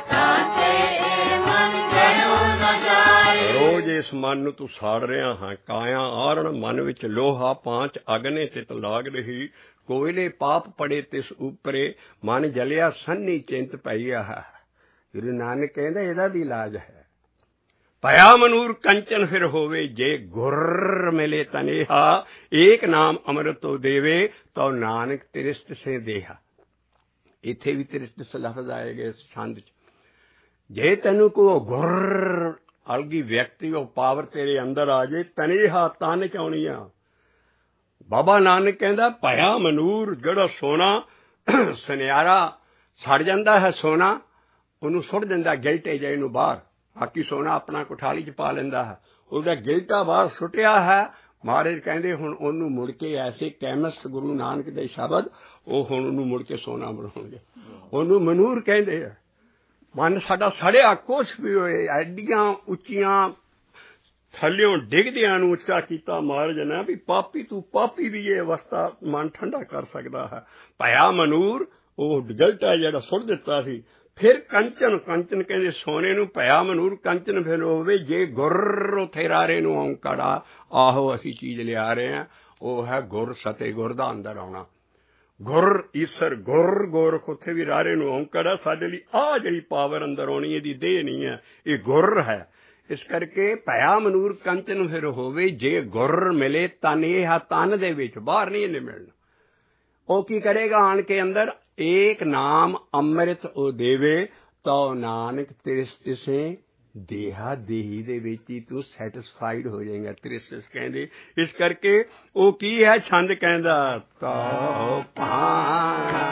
S1: ਰੋਜ਼ ਇਸ ਮਨ ਨੂੰ ਤੂੰ ਸਾੜ ਰਿਹਾ ਹਾਂ। ਕਾਇਆ ਆਰਣ ਮਨ ਵਿੱਚ ਲੋਹਾ, ਪਾਂਚ ਅਗਨੇ ਤਿਤ ਲਾਗ ਰਹੀ, ਕੋਇਲੇ ਪਾਪ ਪੜੇ ਤਿਸ ਉਪਰੇ, ਮਨ ਜਲਿਆ ਸੰਨੀ ਚਿੰਤ ਪਈਆ। ਗੁਰੂ ਨਾਨਕ ਕਹਿੰਦਾ ਇਹਦਾ ਵੀ ਇਲਾਜ ਹੈ। ਭਇਆ ਮਨੂਰ ਕੰਚਨ ਫਿਰ ਹੋਵੇ, ਜੇ ਗੁਰ ਮਿਲੇ ਤਨੇਹਾ, ਏਕ ਨਾਮ ਅੰਮ੍ਰਿਤ ਤੋਂ ਦੇਵੇ, ਤਉ ਨਾਨਕ ਤ੍ਰਿਸ਼ਟ ਸੇ ਦੇਹਾ। ਇੱਥੇ ਵੀ ਤ੍ਰਿਸ਼ਟ ਲਫ਼ਜ਼ ਆਏਗਾ ਇਸ ਛੰਦ ਚ। ਜੇ ਤੈਨੂੰ ਕੋਈ ਗੁਰ ਅਲਗੀ ਵਿਅਕਤੀ ਉਹ ਪਾਵਰ ਤੇਰੇ ਅੰਦਰ ਆ ਜੇ, ਤਨੇਹਾ ਤਨ ਚਾਉਣੀਆਂ। ਬਾਬਾ ਨਾਨਕ ਕਹਿੰਦਾ ਭਇਆ ਮਨੂਰ, ਜਿਹੜਾ ਸੋਨਾ ਸੁਨਿਆਰਾ ਸੜ ਜਾਂਦਾ ਹੈ, ਸੋਨਾ ਉਹਨੂੰ ਸੁੱਟ ਦਿੰਦਾ ਗਿਲਟੇ ਜਿਹੇ ਨੂੰ ਬਾਹਰ, ਬਾਕੀ ਸੋਨਾ ਆਪਣਾ ਕੋਠਾਲੀ ਚ ਪਾ ਲੈਂਦਾ ਹੈ। ਉਹਦਾ ਗਿਲਟਾ ਬਾਹਰ ਸੁੱਟਿਆ ਹੈ। ਮਹਾਰਾਜ ਕਹਿੰਦੇ ਹੁਣ ਉਹਨੂੰ ਮੁੜ ਕੇ ਐਸੇ ਕੈਮਿਸਟ ਗੁਰੂ ਨਾਨਕ ਦੇ ਸ਼ਬਦ, ਉਹ ਹੁਣ ਉਹਨੂੰ ਮੁੜ ਕੇ ਸੋਨਾ ਬਣਾਉਣਗੇ। ਉਹਨੂੰ ਮਨੂਰ ਕਹਿੰਦੇ ਆ। ਮਨ ਸਾਡਾ ਸੜਿਆ ਕੁਛ ਵੀ ਹੋਏ, ਐਡੀਆਂ ਉੱਚੀਆਂ ਥੱਲਿਓਂ ਡਿੱਗਦਿਆਂ ਨੂੰ ਉੱਚਾ ਕੀਤਾ ਮਹਾਰਾਜ ਨੇ ਵੀ ਪਾਪੀ ਤੂੰ ਪਾਪੀ ਵੀ ਇਹ ਅਵਸਥਾ ਮਨ ਠੰਡਾ ਕਰ ਸਕਦਾ ਹੈ। ਭਇਆ ਮਨੂਰ, ਉਹ ਗਿਲਟਾ ਜਿਹੜਾ ਸੁੱਟ ਦਿੱਤਾ ਸੀ। ਫਿਰ ਕੰਚਨ, ਕੰਚਨ ਕਹਿੰਦੇ ਸੋਨੇ ਨੂੰ, ਭਇਆ ਮਨੂਰ ਕੰਚਨ ਫਿਰ ਹੋਵੇ, ਜੇ ਗੁਰ ਉੱਥੇ ਰਾਰੇ ਨੂੰ ਔਂਕੜਾ, ਆਹੋ ਅਸੀਂ ਚੀਜ਼ ਲਿਆ ਰਹੇ ਹਾਂ, ਉਹ ਹੈ ਗੁਰ ਸਤੇ ਗੁਰ ਦਾ ਅੰਦਰ ਆਉਣਾ। ਗੁਰ ਈਸਰ, ਗੁਰ ਗੋਰਖ, ਉੱਥੇ ਵੀ ਰਾਰੇ ਨੂੰ ਔਂਕੜਾ। ਸਾਡੇ ਲਈ ਆਹ ਜਿਹੜੀ ਪਾਵਰ ਅੰਦਰ ਆਉਣੀ ਇਹਦੀ ਦੇਹ ਨਹੀਂ ਹੈ, ਇਹ ਗੁਰ ਹੈ। ਇਸ ਕਰਕੇ ਭਇਆ ਮਨੂਰ ਕੰਚਨ ਫਿਰ ਹੋਵੇ, ਜੇ ਗੁਰ ਮਿਲੇ ਤਨ, ਇਹ ਤਨ ਦੇ ਵਿੱਚ, ਬਾਹਰ ਨਹੀਂ ਇਹਨੇ ਮਿਲਣਾ। ਉਹ ਕੀ ਕਰੇਗਾ ਆਣ ਕੇ ਅੰਦਰ? ਏਕ ਨਾਮ ਅੰਮ੍ਰਿਤ ਉਹ ਦੇਵੇ, ਤਉ ਨਾਨਕ ਤ੍ਰਿਸ਼ਟਿਸੇ ਦੇਹਾ, ਦੇਹੀ ਦੇ ਵਿੱਚ ਹੀ ਤੂੰ ਸੈਟਿਸਫਾਈਡ ਹੋ ਜਾਏਗਾ। ਤ੍ਰਿਸ਼ਟਿਸ ਕਹਿੰਦੇ ਇਸ ਕਰਕੇ ਉਹ ਕੀ ਹੈ? ਛੰਦ ਕਹਿੰਦਾ ਤਉ ਪਾਣਾ,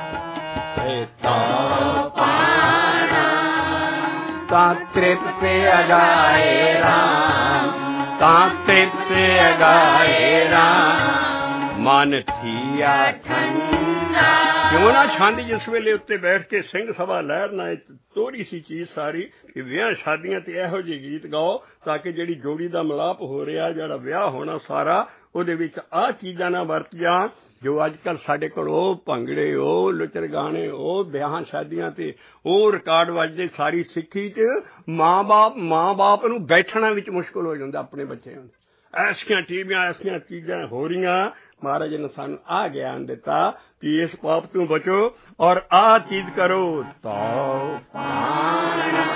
S1: ਤਉ ਪਾਣਾ, ਤਾਂ ਤ੍ਰਿਪਤ ਅਗਾਏ ਰਾਮ, ਤਾਂ ਤ੍ਰਿਪਤ ਅਗਾਏ ਰਾਮ, ਮਨ ਥੀਆ ਠੰਡਾ। ਕਿਉਂ ਨਾ ਛੰਦ ਜਿਸ ਵੇਲੇ ਉੱਤੇ ਬੈਠ ਕੇ ਸਿੰਘ ਸਭਾ ਲਹਿਰਨਾ, ਤੋਰੀ ਸੀ ਚੀਜ਼ ਸਾਰੀ ਕਿ ਵਿਆਹ ਸ਼ਾਦੀਆਂ ਤੇ ਇਹੋ ਜਿਹੇ ਗੀਤ ਗਾਓ ਤਾਂ ਕਿ ਜਿਹੜੀ ਜੋੜੀ ਦਾ ਮਿਲਾਪ ਹੋ ਰਿਹਾ, ਜਿਹੜਾ ਵਿਆਹ ਹੋਣਾ ਸਾਰਾ, ਉਹਦੇ ਵਿੱਚ ਆਹ ਚੀਜ਼ਾਂ ਨਾ ਵਰਤ ਜਾਣ ਜੋ ਅੱਜ ਕੱਲ੍ਹ ਸਾਡੇ ਕੋਲ ਉਹ ਭੰਗੜੇ, ਉਹ ਲੁੱਚਰ ਗਾਣੇ, ਉਹ ਵਿਆਹਾਂ ਸ਼ਾਦੀਆਂ ਤੇ ਉਹ ਰਿਕਾਰਡ ਵੱਜਦੇ। ਸਾਰੀ ਸਿੱਖੀ 'ਚ ਮਾਂ ਬਾਪ ਨੂੰ ਬੈਠਣਾ ਵਿੱਚ ਮੁਸ਼ਕਿਲ ਹੋ ਜਾਂਦਾ ਆਪਣੇ ਬੱਚਿਆਂ ਨੂੰ। ਐਸੀਆਂ ਟੀਵੀਆਂ, ਐਸੀਆਂ ਚੀਜ਼ਾਂ ਹੋ ਰਹੀਆਂ। ਮਹਾਰਾਜ ਨੇ ਸਾਨੂੰ ਆਹ ਗਿਆਨ ਦਿੱਤਾ ਕਿ ਇਸ ਪਾਪ ਤੋਂ ਬਚੋ ਔਰ ਆਹ ਚੀਜ਼ ਕਰੋ। ਤਉ ਪਾਣਾ,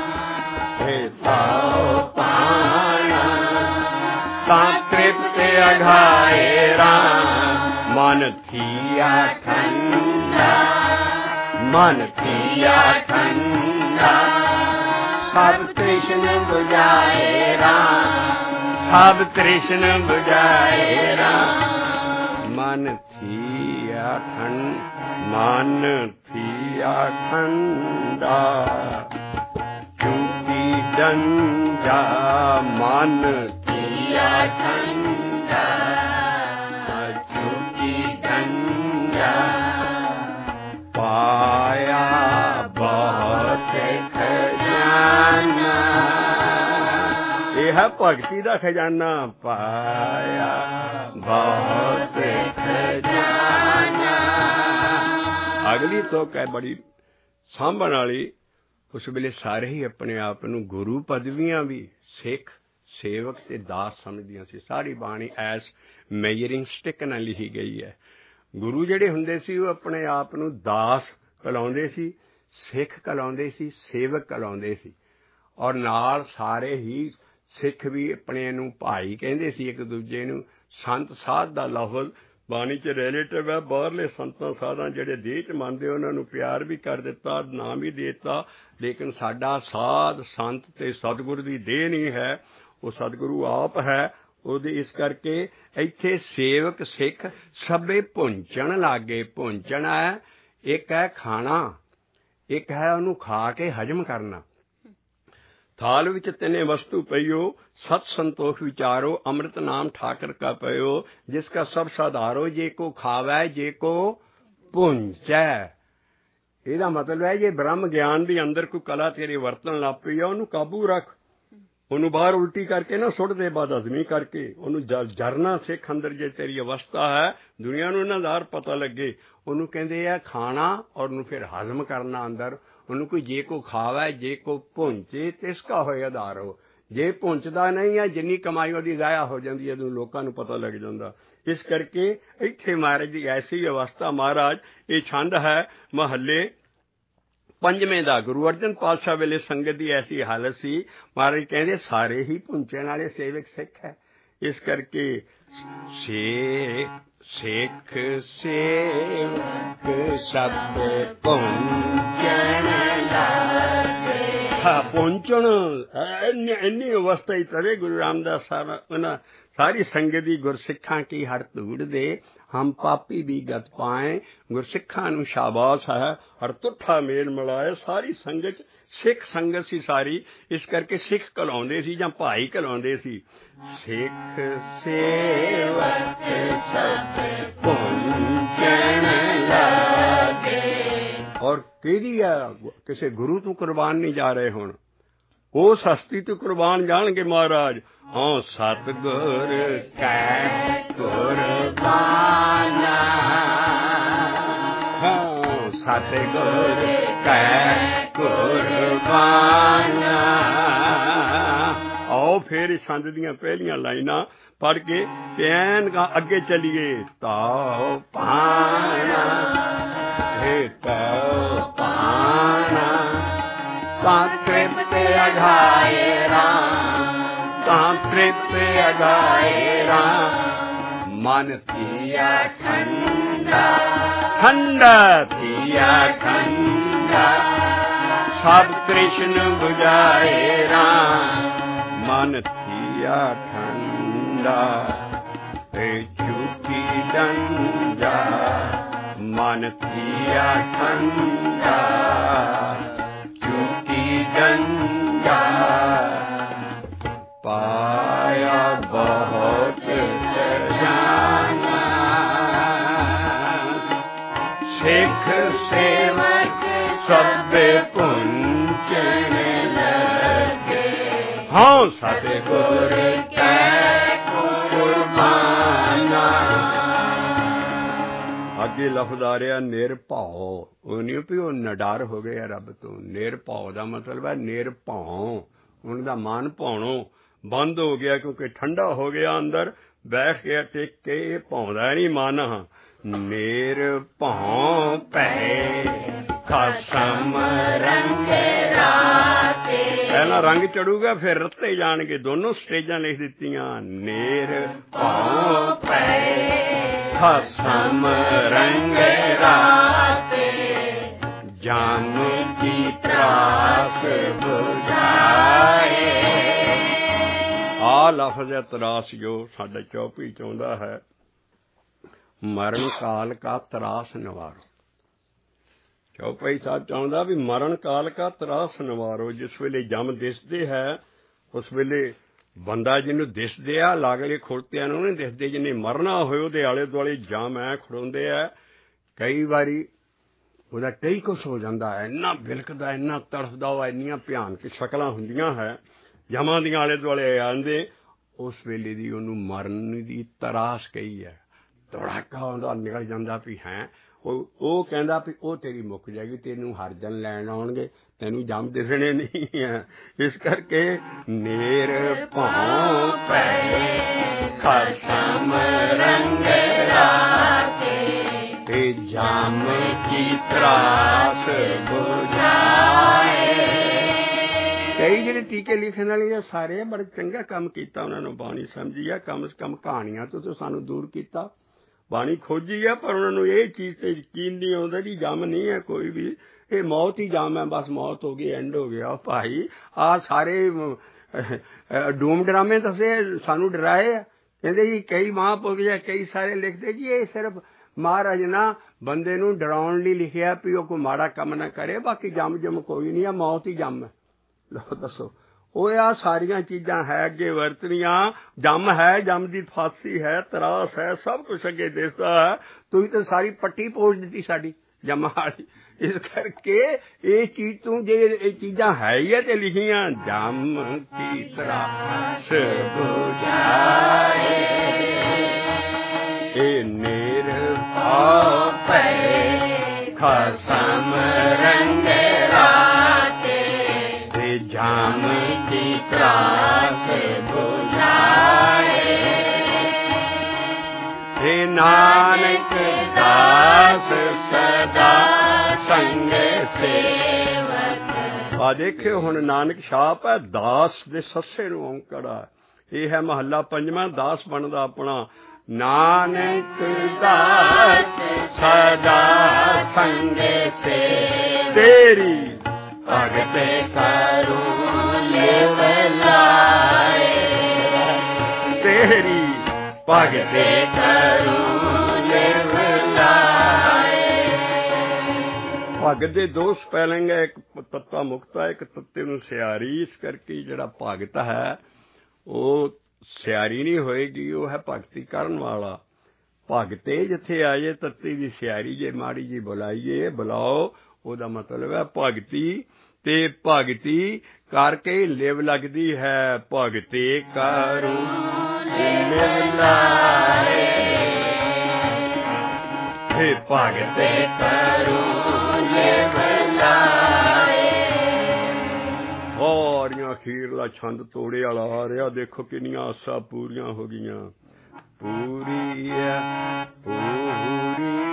S1: ਤਉ ਪਾਣਾ, ਤਾਂ ਤ੍ਰਿਪਤ ਅਗਾਏ ਰਾਮ, ਮਨ ਥੀਆ ਠੰਡਾ, ਮਨ ਥੀਆ ਠੰਡਾ, ਸਭ ਤ੍ਰਿਸ਼ਨ ਬੁਝਾਏ ਰਾਮ, ਸਭ ਤ੍ਰਿਸ਼ਨ ਬੁਝਾਏ ਰਾਮ, ਮਨ ਥੀਆ ਮਨ ਥੀਆ ਠੰਡਾ, ਚੁਕੀ ਡੰਜਾ, ਮਨ ਥੀਆ ਠੰਡਾ, ਚੁਕੀ ਡੰਜਾ, ਪਾਇਆ ਬਹੁਤ ਖਜ਼ਾਨਾ। ਇਹ ਹੈ ਭਗਤੀ ਦਾ ਖਜ਼ਾਨਾ। ਪਾਇਆ ਬਹੁਤ ਖਜ਼ਾਨਾ। ਅਗਲੀ ਤੁਕ ਹੈ ਬੜੀ ਸਾਂਭਣ ਵਾਲੀ। ਉਸ ਵੇਲੇ ਸਾਰੇ ਹੀ ਆਪਣੇ ਆਪ ਨੂੰ ਗੁਰੂ ਪਦਵੀਆਂ ਵੀ ਸਿੱਖ, ਸੇਵਕ ਤੇ ਦਾਸ ਸਮਝਦੀਆਂ ਸੀ। ਸਾਰੀ ਬਾਣੀ ਐਸ ਮੈਜਰਿੰਗ ਸਟਿਕ ਨਾਲ ਲਿਖੀ ਗਈ ਹੈ। ਗੁਰੂ ਜਿਹੜੇ ਹੁੰਦੇ ਸੀ ਉਹ ਆਪਣੇ ਆਪ ਨੂੰ ਦਾਸ ਕਹਿਲਾਉਂਦੇ ਸੀ, ਸਿੱਖ ਕਹਿਲਾਉਂਦੇ ਸੀ, ਸੇਵਕ ਕਹਿਲਾਉਂਦੇ ਸੀ, ਔਰ ਨਾਲ ਸਾਰੇ ਹੀ ਸਿੱਖ ਵੀ ਆਪਣੇ ਨੂੰ ਭਾਈ ਕਹਿੰਦੇ ਸੀ ਇੱਕ ਦੂਜੇ ਨੂੰ। ਸੰਤ ਸਾਧ ਦਾ ਲਫ਼ਜ਼ ਬਾਣੀ 'ਚ ਰਿਲੇਟਿਵ ਹੈ। ਬਾਹਰਲੇ ਸੰਤਾਂ ਸਾਧਾਂ ਜਿਹੜੇ ਦੇਹ 'ਚ ਮੰਨਦੇ ਉਹਨਾਂ ਨੂੰ ਪਿਆਰ ਵੀ ਕਰ ਦਿੱਤਾ, ਨਾਮ ਵੀ ਦੇ ਦਿੱਤਾ, ਲੇਕਿਨ ਸਾਡਾ ਸਾਧ ਸੰਤ ਅਤੇ ਸਤਿਗੁਰੂ ਦੀ ਦੇਹ ਨਹੀਂ ਹੈ, ਉਹ ਸਤਿਗੁਰੂ ਆਪ ਹੈ। ਉਹਦੇ ਇਸ ਕਰਕੇ ਇੱਥੇ ਸੇਵਕ ਸਿੱਖ ਸਭੇ ਭੁੰਚਣ ਲੱਗੇ। ਭੁੰਚਣ ਹੈ, ਇੱਕ ਹੈ ਖਾਣਾ, ਇੱਕ ਹੈ ਉਹਨੂੰ ਖਾ ਕੇ ਹਜ਼ਮ ਕਰਨਾ। ਥਾਲ ਵਿੱਚ ਤਿੰਨੇ ਵਸਤੂ ਪਈਓ, सत संतोष विचारो, अमृत नाम ठाकर का पयो, जिसका सब साधारो, जे को खावै जे को भुंचै। ਇਹਦਾ ਮਤਲਬ ਹੈ ਜੇ ਬ੍ਰਹਮ ਗਿਆਨ ਦੀ ਅੰਦਰ ਕੋਈ ਕਲਾ ਤੇਰੀ ਵਰਤਣ ਲੱਗ ਪਈ ਆ, ਉਹਨੂੰ ਕਾਬੂ ਰੱਖ, ਉਹਨੂੰ ਬਾਹਰ ਉਲਟੀ ਕਰਕੇ ਨਾ ਸੁੱਟ ਦੇ, ਬਾਅਦ ਹਜ਼ਮੀ ਕਰਕੇ ਉਹਨੂੰ ਜਰਨਾ ਸਿੱਖ ਅੰਦਰ। ਜੇ ਤੇਰੀ ਅਵਸਥਾ ਹੈ ਦੁਨੀਆ ਨੂੰ ਇਹਨਾਂ ਦਾ ਪਤਾ ਲੱਗੇ, ਉਹਨੂੰ ਕਹਿੰਦੇ ਆ ਖਾਣਾ, ਔਰ ਉਹਨੂੰ ਫਿਰ ਹਜ਼ਮ ਕਰਨਾ ਅੰਦਰ। ਉਹਨੂੰ ਕੋਈ ਜੇ ਕੋ ਖਾਵੈ ਜੇ ਕੋ ਭੁੰਚੇ ਤਿਸਕਾ ਹੋਏ ਆਧਾਰ ਹੋ। ਜੇ ਭੁੰਚਦਾ ਨਹੀਂ ਹੈ, ਜਿੰਨੀ ਕਮਾਈ ਉਹਦੀ ਜ਼ਾਇਆ ਹੋ ਜਾਂਦੀ ਹੈ, ਲੋਕਾਂ ਨੂੰ ਪਤਾ ਲੱਗ ਜਾਂਦਾ। ਇਸ ਕਰਕੇ ਇੱਥੇ ਮਹਾਰਾਜ ਦੀ ਐਸੀ ਅਵਸਥਾ, ਮਹਾਰਾਜ ਇਹ ਛੰਦ ਹੈ ਮਹੱਲੇ ਪੰਜਵੇਂ ਦਾ। ਗੁਰੂ ਅਰਜਨ ਪਾਤਸ਼ਾਹ ਵੇਲੇ ਸੰਗਤ ਦੀ ਐਸੀ ਹਾਲਤ ਸੀ, ਮਹਾਰਾਜ ਕਹਿੰਦੇ ਸਾਰੇ ਹੀ ਭੁੰਚਣ ਵਾਲੇ ਸੇਵਕ ਸਿੱਖ ਹੈ। ਇਸ ਕਰਕੇ ਸਿੱਖ ਸੇਵਕ ਸਭ ਭੁੰਚਣ ਲੱਗੇ। ਹਾਂ, ਪਹੁੰਚਣ ਇੰਨੀ ਅਵਸਥਾ ਹੀ ਤਵੇ ਗੁਰੂ ਰਾਮਦਾਸ ਸਾਹਿਬ ਉਹਨਾਂ ਸਾਰੀ ਸੰਗਤ ਦੀ ਗੁਰਸਿੱਖਾਂ ਕੀ ਹਰ ਧੂੜ ਦੇ ਹਮ ਪਾਪੀ ਵੀ ਗਤ ਪਾਏ। ਗੁਰਸਿੱਖਾਂ ਨੂੰ ਸ਼ਾਬਾਸ਼ ਹੈ, ਹਰ ਤੁੱਠਾ ਮੇਲ ਮਿਲਾਏ। ਸਾਰੀ ਸੰਗਤ ਸਿੱਖ ਸੰਗਤ ਸੀ ਸਾਰੀ, ਇਸ ਕਰਕੇ ਸਿੱਖ ਕਹਿਲਾਉਂਦੇ ਸੀ ਜਾਂ ਭਾਈ ਕਹਿਲਾਉਂਦੇ ਸੀ। ਸਿੱਖ ਸੇਵਕ ਸਭ ਪਹੁੰਚਣ ਲੱਗੇ। ਔਰ ਕਿਹਦੀ ਹੈ? ਕਿਸੇ ਗੁਰੂ ਤੋਂ ਕੁਰਬਾਨ ਨਹੀਂ ਜਾ ਰਹੇ ਹੁਣ, ਉਸ ਹਸਤੀ ਤੋਂ ਕੁਰਬਾਨ ਜਾਣਗੇ ਮਹਾਰਾਜ। ਹਾਂ, ਸਤਿਗੁਰ ਕੈ ਕੁਰਬਾਨਾ, ਹਾਂ ਸਤਿਗੁਰ ਕੈ ਕੁਰਬਾਨਾ। ਆਓ ਫੇਰ ਛੰਦ ਦੀਆਂ ਪਹਿਲੀਆਂ ਲਾਈਨਾਂ ਪੜ੍ਹ ਕੇ ਪੈਨ ਅੱਗੇ ਚੱਲੀਏ। ਤਾਉ ਪਾਣਾ ਹੇ ਤਾਉ ਪਾਣਾ, ਤਾਂ ਤ੍ਰਿਪਤ ਅਗਾਏ ਰਾਮ, ਤਾਂ ਤ੍ਰਿਪਤ ਅਗਾਏ ਰਾਮ। ਮਨ ਥੀਆ ਠੰਡਾ, ਠੰਡਾ ਥੀਆ ਠੰਡਾ, ਸਭ ਤ੍ਰਿਸ਼ਨ ਬੁਝਾਏ ਰਾਮ। ਮਨ ਥੀਆ ਠੰਡਾ ਤੇ ਝੂਠੀ ਡੰਡਾ, ਮਨ ਥੀਆ ਠੰਡਾ ਝੂਠੀ ਡੰਡਾ। ਪਾਇਆ ਬਹੁਤ ਜਾਨਾ, ਸਿੱਖ ਸੇਵਕ ਸਭੇ ਪੁੰਚਣ ਲੱਗੇ। ਹਾਂ, ਸਤਿਗੁਰ ਕੈ ਕੁਰਬਾਨਾ। ਅੱਗੇ ਲਫ਼ਜ਼ ਆ ਰਿਹਾ ਨਿਰਭਉ। ਉਹ ਨਹੀਂ ਵੀ ਉਹ ਨਿਡਰ ਹੋ ਗਏ ਰੱਬ ਤੋਂ। ਨਿਰਭਉ ਦਾ ਮਤਲਬ ਹੈ ਨਿਰਭਉ, ਉਹਨਾਂ ਦਾ ਮਨ ਭਾਉਣੋਂ ਬੰਦ ਹੋ ਗਿਆ, ਕਿਉਂਕਿ ਠੰਡਾ ਹੋ ਗਿਆ ਅੰਦਰ, ਬੈਠ ਗਿਆ ਟਿਕ ਕੇ। ਇਹ ਭਾਉਂਦਾ ਨਹੀਂ ਮਨ। ਨਿਰਭਉ ਭੈ ਖਸਮ ਰੰਗ ਰਾਤੇ। ਪਹਿਲਾਂ ਰੰਗ ਚੜੂਗਾ ਫਿਰ ਰੱਤੇ ਜਾਣਗੇ। ਦੋਨੋਂ ਸਟੇਜਾਂ ਲਿਖ ਦਿੱਤੀਆਂ। ਨਿਰਭਉ ਭੈ ਖਸਮ ਰੰਗ ਰਾਤੇ, ਜਮ ਕੀ ਤਰਾਸ ਬੁਝਾਏ। ਆ ਲਫ਼ਜ਼ ਹੈ ਤਰਾਸ, ਜੋ ਸਾਡੇ ਚੌਪੀ ਚ ਆਉਂਦਾ ਹੈ। ਮਰਨ ਕਾਲ ਕਾ ਤਰਾਸ ਨਿਵਾਰੋ। ਚੌਪਈ ਸਾਹਿਬ ਚਾਹੁੰਦਾ ਵੀ ਮਰਨ ਕਾਲ ਕਾ ਤਰਾਸ ਨਿਵਾਰੋ। ਜਿਸ ਵੇਲੇ ਜਮ ਦਿਸਦੇ ਹੈ, ਉਸ ਵੇਲੇ ਬੰਦਾ ਜਿਹਨੂੰ ਦਿਸਦੇ ਆ, ਲਾਗਲੇ ਖੋਤਿਆਂ ਨੂੰ ਨਹੀਂ ਦਿਸਦੇ। ਜਿਹਨੇ ਮਰਨਾ ਹੋਏ ਉਹਦੇ ਆਲੇ ਦੁਆਲੇ ਜਮ ਐ ਖੜੋਂਦੇ ਆ। ਕਈ ਵਾਰੀ ਉਹਦਾ ਕਈ ਕੁਛ ਹੋ ਜਾਂਦਾ ਹੈ, ਇੰਨਾ ਬਿਲਕਦਾ, ਇੰਨਾ ਤੜਫਦਾ, ਉਹ ਇੰਨੀਆਂ ਭਿਆਨਕ ਸ਼ਕਲਾਂ ਹੁੰਦੀਆਂ ਹੈ ਜਮਾਂ ਦੀਆਂ ਆਲੇ ਦੁਆਲੇ ਆਉਂਦੇ। ਉਸ ਵੇਲੇ ਦੀ ਉਹਨੂੰ ਮਰਨ ਦੀ ਤਰਾਸ ਕਹੀ ਹੈ। ਧੜਾਕਾ ਉਹਦਾ ਨਿਕਲ ਜਾਂਦਾ ਵੀ ਹੈ ਉਹ ਕਹਿੰਦਾ ਵੀ ਉਹ ਤੇਰੀ ਮੁੱਕ ਜਾਏਗੀ, ਤੈਨੂੰ ਹਰਜਨ ਲੈਣ ਆਉਣਗੇ, ਤੈਨੂੰ ਜੰਮ ਦਿਸਣੇ ਨਹੀਂ ਹੈ। ਇਸ ਕਰਕੇ ਨੇਰ ਭਉ ਪੈ ਖਸਮ ਰੰਗ ਰਾਤੇ ਤੇ ਜਮ ਕੀ ਤਰਾਸ ਬੁਝਾਏ। ਕਈ ਜਿਹੜੇ ਟੀਕੇ ਲਿਖਣ ਵਾਲੇ ਆ ਸਾਰੇ ਬੜਾ ਚੰਗਾ ਕੰਮ ਕੀਤਾ, ਉਹਨਾਂ ਨੂੰ ਬਾਣੀ ਸਮਝੀ ਆ, ਕਮ ਸੇ ਕਮ ਕਹਾਣੀਆਂ ਤੋਂ ਸਾਨੂੰ ਦੂਰ ਕੀਤਾ, ਬਾਣੀ ਖੋਜੀ ਆ। ਪਰ ਉਹਨਾਂ ਨੂੰ ਇਹ ਚੀਜ਼ ਤੇ ਯਕੀਨ ਨਹੀਂ ਆਉਂਦਾ ਜੀ ਜੰਮ ਨਹੀਂ ਹੈ ਕੋਈ ਵੀ, ਇਹ ਮੌਤ ਹੀ ਜੰਮ ਹੈ, ਬਸ ਮੌਤ ਹੋ ਗਈ, ਐਂਡ ਹੋ ਗਿਆ। ਭਾਈ ਆਹ ਸਾਰੇ ਡੂਮ ਡਰਾਮੇ ਦੱਸੇ ਸਾਨੂੰ ਡਰਾਏ ਆ, ਕਹਿੰਦੇ ਜੀ ਕਈ ਮਹਾਂਪੁਰਖ ਜਾਂ ਕਈ ਸਾਰੇ ਲਿਖਦੇ ਜੀ ਇਹ ਸਿਰਫ ਮਹਾਰਾਜ ਨਾ ਬੰਦੇ ਨੂੰ ਡਰਾਉਣ ਲਈ ਲਿਖਿਆ ਵੀ ਉਹ ਕੋਈ ਮਾੜਾ ਕੰਮ ਨਾ ਕਰੇ, ਬਾਕੀ ਜੰਮ ਕੋਈ ਨਹੀਂ ਆ, ਮੌਤ ਹੀ ਜੰਮ ਹੈ। ਲਓ ਦੱਸੋ, ਉਹ ਆ ਸਾਰੀਆਂ ਚੀਜ਼ਾਂ ਹੈ ਅੱਗੇ ਵਰਤਣੀਆਂ, ਜੰਮ ਹੈ, ਜੰਮ ਦੀ ਫਾਂਸੀ ਹੈ, ਤਰਾਸ ਹੈ, ਸਭ ਕੁਛ ਅੱਗੇ ਦਿਸਦਾ ਹੈ। ਤੁਸੀਂ ਤਾਂ ਸਾਰੀ ਪੱਟੀ ਪੋਚ ਦਿੱਤੀ ਸਾਡੀ ਜੰਮ ਵਾਲੀ। ਇਸ ਕਰਕੇ ਇਹ ਚੀਜ਼ ਤੂੰ ਜੇ ਇਹ ਚੀਜ਼ਾਂ ਹੈ ਹੀ ਹੈ ਤੇ ਲਿਖੀਆਂ, ਜੰਮ ਕੀ ਤਰਾਸ ਬੁਝਾਏ ਇਹ ਨੇਰ ਭਉ ਪੈ ਖਸਮ ਰੰਗ ਰਾਤੇ ਤੇ ਜਮ ਕੀ ਤਰਾਸ ਬੁਝਾਏ। हे नानक दास सदा संग सेवक। आ देखियो हुण नानक छाप है दास दे सस्से नूं औंकड़ा, ये है महला पंजवां, दास बनदा अपना। नानक दास सदा संग से तेरी भगत करू लेव लाए, तेरी भगते करू लेव लाए। भगत ਦੇ ਦੋ ਸਪੈਲਿੰਗ ਹੈ, ਇੱਕ ਤੱਤਾ ਮੁਕਤਾ, ਇੱਕ ਤੱਤੇ ਨੂੰ ਸਿਆਰੀ। ਇਸ ਕਰਕੇ ਜਿਹੜਾ ਭਗਤ ਹੈ ਉਹ ਸਿਆਰੀ ਨਹੀਂ ਹੋਏਗੀ, ਉਹ ਹੈ ਭਗਤੀ ਕਰਨ ਵਾਲਾ। ਭਗਤੇ ਜਿੱਥੇ ਆ ਜੇ ਤੱਤੀ ਦੀ ਸਿਆਰੀ ਜੇ ਮਾੜੀ ਜੀ ਬੁਲਾਈਏ, ਬੁਲਾਓ, ਉਹਦਾ ਮਤਲਬ ਹੈ ਭਗਤੀ। ਤੇ ਭਗਤੀ ਕਰਕੇ ਲਿਵ ਲੱਗਦੀ ਹੈ, ਭਗਤੇ ਕਰੂ ਲਿਵ ਲਾਏ, हे ਭਗਤੇ ਕਰੂ ਲਿਵ ਲਾਏ। ਸਾਰੀਆਂ ਅਖੀਰਲਾ ਛੰਦ ਤੋੜੇ ਵਾਲਾ ਆ ਰਿਹਾ, ਦੇਖੋ ਕਿੰਨੀਆਂ ਆਸਾਂ ਪੂਰੀਆਂ ਹੋ ਗਈਆਂ। ਪੂਰੀ ਪੂਰੀ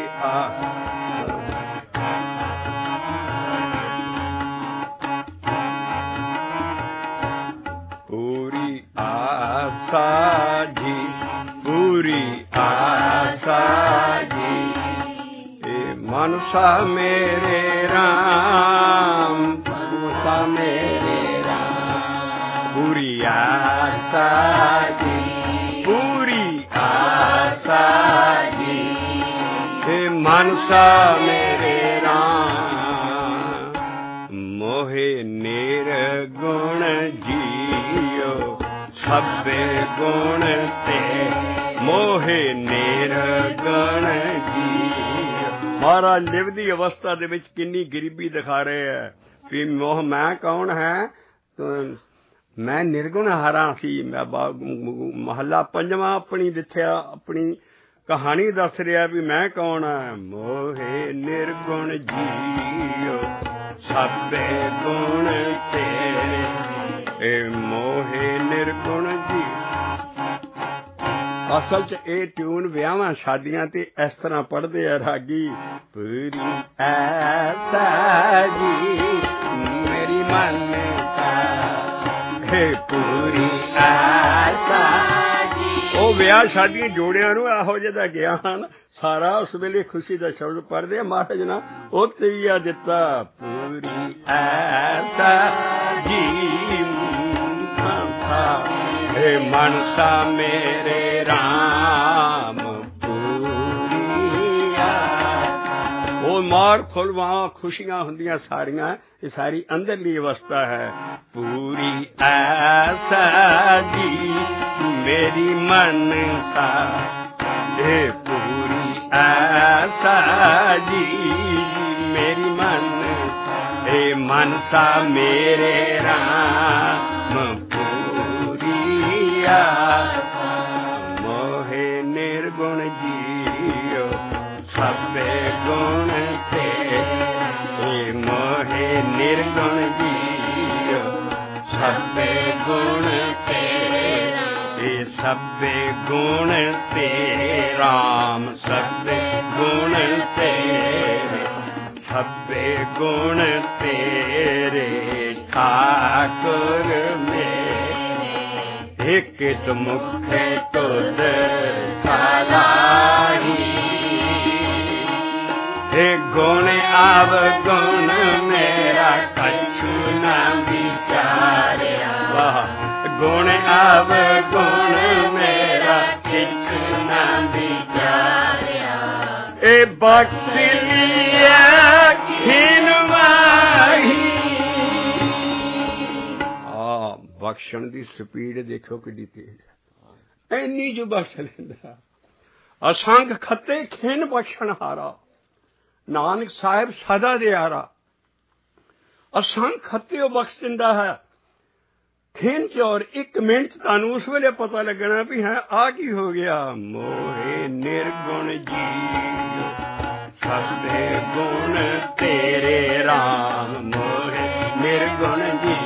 S1: ਪੂਰੀ ਆਸਾ ਜੀ, ਪੂਰੀ ਆਸਾ ਜੀ, ਇਹ ਮਨਸਾ ਮੇਰੇ ਰਾਮ, ਮਨਸਾ ਮੇਰੇ ਰਾਮ। ਪੂਰੀ ਆਸਾ ਜੀ, ਪੂਰੀ ਆਸਾ ਜੀ, ਇਹ ਮਨਸਾ ਮੇਰੇ ਰਾਮ। ਮੋਹੇ ਨਿਰਗੁਣ ਜੀਓ ਸਭੇ ਗੁਣ ਤੇ, ਮੋਹੇ ਨਿਰਗੁਣ ਜੀਓ। ਮਹਾਰਾਜ ਲਿਵ ਦੀ ਅਵਸਥਾ ਦੇ ਵਿੱਚ ਕਿੰਨੀ ਗਰੀਬੀ ਦਿਖਾ ਰਹੇ ਹੈ ਵੀ ਮੋਹ ਮੈਂ ਕੌਣ ਹੈ, ਮੈਂ ਨਿਰਗੁਣ ਹਾਰਾ ਸੀ। ਮੈਂ ਮਹੱਲਾ ਪੰਜਵਾਂ ਆਪਣੀ ਦਿੱਥਿਆ, ਆਪਣੀ ਕਹਾਣੀ ਦੱਸ ਰਿਹਾ ਵੀ ਮੈਂ ਕੌਣ ਹੈ। ਮੋਹੇ ਨਿਰਗੁਣ ਜੀਓ ਸਭੇ ਗੁਣ ਤੇਰੇ, ਇਹ ਮੋਹੇ ਨਿਰਗੁਣ ਜੀ। ਅਸਲ 'ਚ ਇਹ ਟਿਊਨ ਵਿਆਹਾਂ ਸ਼ਾਦੀਆਂ ਤੇ ਇਸ ਤਰ੍ਹਾਂ ਪੜ੍ਹਦੇ ਆ ਰਾਗੀ। ਪੂਰੀ ਐਸਾ ਜੀ ਮੇਰੀ ਮਨਸਾ, ਹੇ ਪੂਰੀ ਐਸਾ ਜੀ। ਉਹ ਵਿਆਹ ਸ਼ਾਦੀਆਂ ਜੋੜਿਆਂ ਨੂੰ ਇਹੋ ਜਿਹੇ ਦਾ ਗਿਆਨ ਸਾਰਾ ਉਸ ਵੇਲੇ ਖੁਸ਼ੀ ਦਾ ਸ਼ਬਦ ਪੜ੍ਹਦੇ ਆ। ਮਹਾਰਾਜ ਨਾ ਉਹ ਤੇਰੀਆ ਦਿੱਤਾ। ਪੂਰੀ ਐਸਾ ਜੀ ਮਨਸਾ, हे मनसा मेरे राम पूरी आसा। ਉਹ ਮਾਰ ਫੁੱਲ ਵਹਾਂ ਖੁਸ਼ੀਆਂ ਹੁੰਦੀਆਂ ਸਾਰੀਆਂ, ਇਹ ਸਾਰੀ ਅੰਦਰਲੀ ਅਵਸਥਾ ਹੈ। ਪੂਰੀ ਆਸਾ ਜੀ ਮੇਰੀ ਮਨਸਾ, ਇਹ ਪੂਰੀ ਆਸਾ ਜੀ ਮੇਰੀ ਮਨਸਾ, ਇਹ ਮਨਸਾ ਮੇਰੇ ਰਾਮ ਮੋਹੇ ਨਿਰਗੁਣ जियो सबे गुण तेरे मोहे निर्गुण जियो सबे गुण तेरे सबे गुण तेरे राम सबे गुण तेरे सबे गुण तेरे ठाकुर मेरे एक मुख तुद सालाही गुण अवगुण मेरा कछु न विचारिया वाह गुण अवगुण मेरा किछु न विचारिया ए बख्श लिया खिन माही बख्शण दी स्पीड देखो किड्डी तेज इन्नी जो बख्श लेंदा असंख खते खिन बख्शण हारा नानक साहिब सदा दियारा असंख खते बख्श दिंदा है खिन च और एक मिनट तानू उस वेले पता लगना भी है आ की हो गया मोहे निर्गुण जी सबे गुण तेरे राम मोहे निर्गुण जी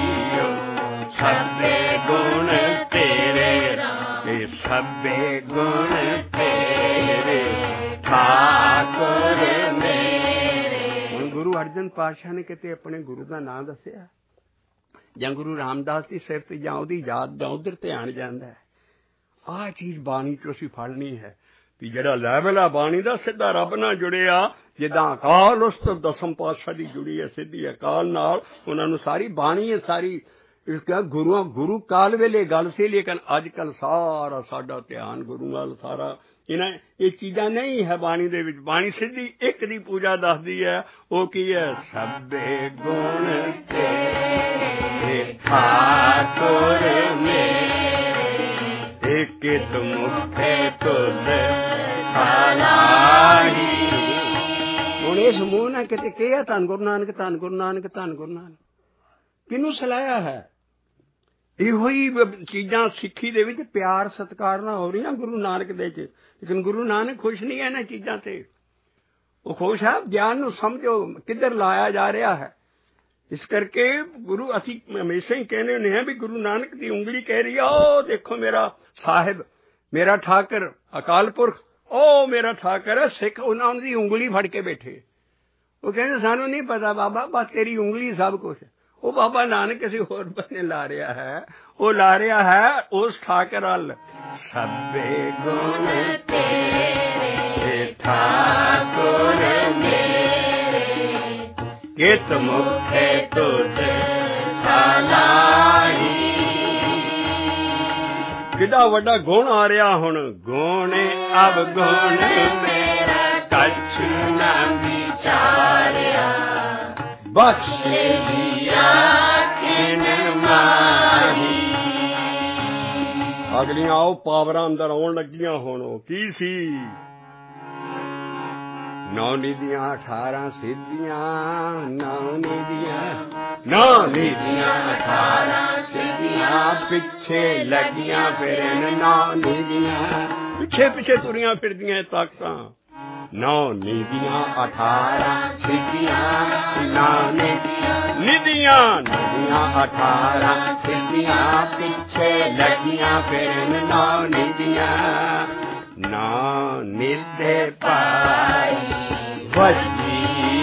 S1: सबे गुण तेरे सबे गुण तेरे ठाकुर मेरे हुण गुरु अर्जन पातशाह ने किते अपने गुरु का नाम दसिया जां गुरु रामदास की सिफत जां उहदी याद दा उधर ध्यान जांदा है आह चीज बाणी चों असीं फड़नी है भी जिहड़ा लैवल आ बाणी दा सीधा रब नाल जुड़िया जिद्दां अकाल उस्तव दसम पातशाह दी जुड़ी है सीधी अकाल नाल उन्हां नूं सारी बाणी है सारी इसका गुरु काल वेले गल सी लेकिन अजकल सारा साडा ध्यान गुरु नाल सारा इन्हां ये चीज़ां नहीं है बाणी दे विच बाणी सीधी एक दी पूजा दसदी है वो की है सबे गुण तेरे ठाकुर मेरे एक मुखे तुद सालाही हुण इस मूह नाल किते कहा धन गुरु नानक धन गुरु नानक धन गुरु नानक किनू सलाया है ਇਹੋ ਹੀ ਚੀਜ਼ਾਂ ਸਿੱਖੀ ਦੇ ਵਿੱਚ ਪਿਆਰ ਸਤਿਕਾਰ ਨਾਲ ਹੋ ਰਹੀਆਂ ਗੁਰੂ ਨਾਨਕ ਦੇ ਚ ਲੇਕਿਨ ਗੁਰੂ ਨਾਨਕ ਖੁਸ਼ ਨਹੀਂ ਹੈ ਇਹਨਾਂ ਚੀਜ਼ਾਂ ਤੇ ਉਹ ਖੁਸ਼ ਹੈ ਗਿਆਨ ਨੂੰ ਸਮਝੋ ਕਿੱਧਰ ਲਾਇਆ ਜਾ ਰਿਹਾ ਹੈ ਇਸ ਕਰਕੇ ਗੁਰੂ ਅਸੀਂ ਹਮੇਸ਼ਾ ਹੀ ਕਹਿੰਦੇ ਹੁੰਦੇ ਹਾਂ ਵੀ ਗੁਰੂ ਨਾਨਕ ਦੀ ਉਂਗਲੀ ਕਹਿ ਰਹੀ ਆ ਉਹ ਦੇਖੋ ਮੇਰਾ ਸਾਹਿਬ ਮੇਰਾ ਠਾਕਰ ਅਕਾਲ ਪੁਰਖ ਉਹ ਮੇਰਾ ਠਾਕਰ ਹੈ ਸਿੱਖ ਉਹਨਾਂ ਦੀ ਉਂਗਲੀ ਫੜ ਕੇ ਬੈਠੇ ਉਹ ਕਹਿੰਦੇ ਸਾਨੂੰ ਨਹੀਂ ਪਤਾ ਬਾਬਾ ਬਸ ਤੇਰੀ ਉਂਗਲੀ ਸਭ ਕੁਛ वो बाबा नानक किसी होर बने ला रहा है उस ठाकर अल सबे गुण तेरे ठाकुर मेरे कित मुखे तुद सालाही किड्डा वड्डा गुण आ रहा हुण गुण अवगुण मेरा कछु न विचारिया बख्श लिया किन माही अगलियां आओ पावरां अंदर आउण लगियां हुण की सी नौ निधियां 18 सिद्धियां नौ निधियां 18 सिद्धियां पिछे लगियां फिरन नौ निधियां पिछे पिछे तुरियां फिरदियां ताकतां नौ निधियां 18 सिद्धियां नौ निधियां 18 सिद्धियां पिछे लगियां फिरन नौ निधियां नौ निधे पाई वजी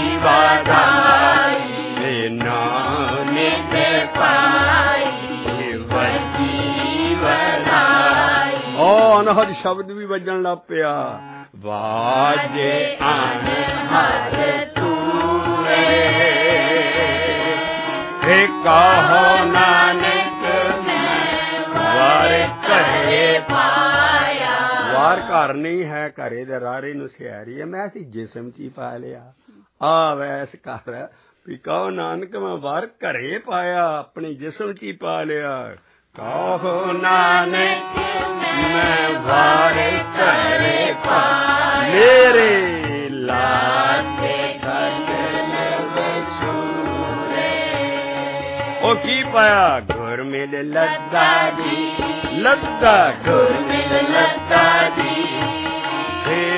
S1: वाधाई नौ निधे पाई वजी वाधाई ओ अनहद शब्द भी वजन लग पिया वाजे अनहद तूरे हे कहो नानक वार कहे पाया वार घर नहीं है घरे दे रारे नूं सियारी है मैं सी जिसम च ही पा लिया आ वैस कर भी कहो नानक मैं वार घरे पाया अपने जिसम च ही पा लिया कहो नानक मैं वार घरे पा मेरे लाते ओ की पाया गुर मिल लद्दा दी लद्दा गुर मिल लद्दा दी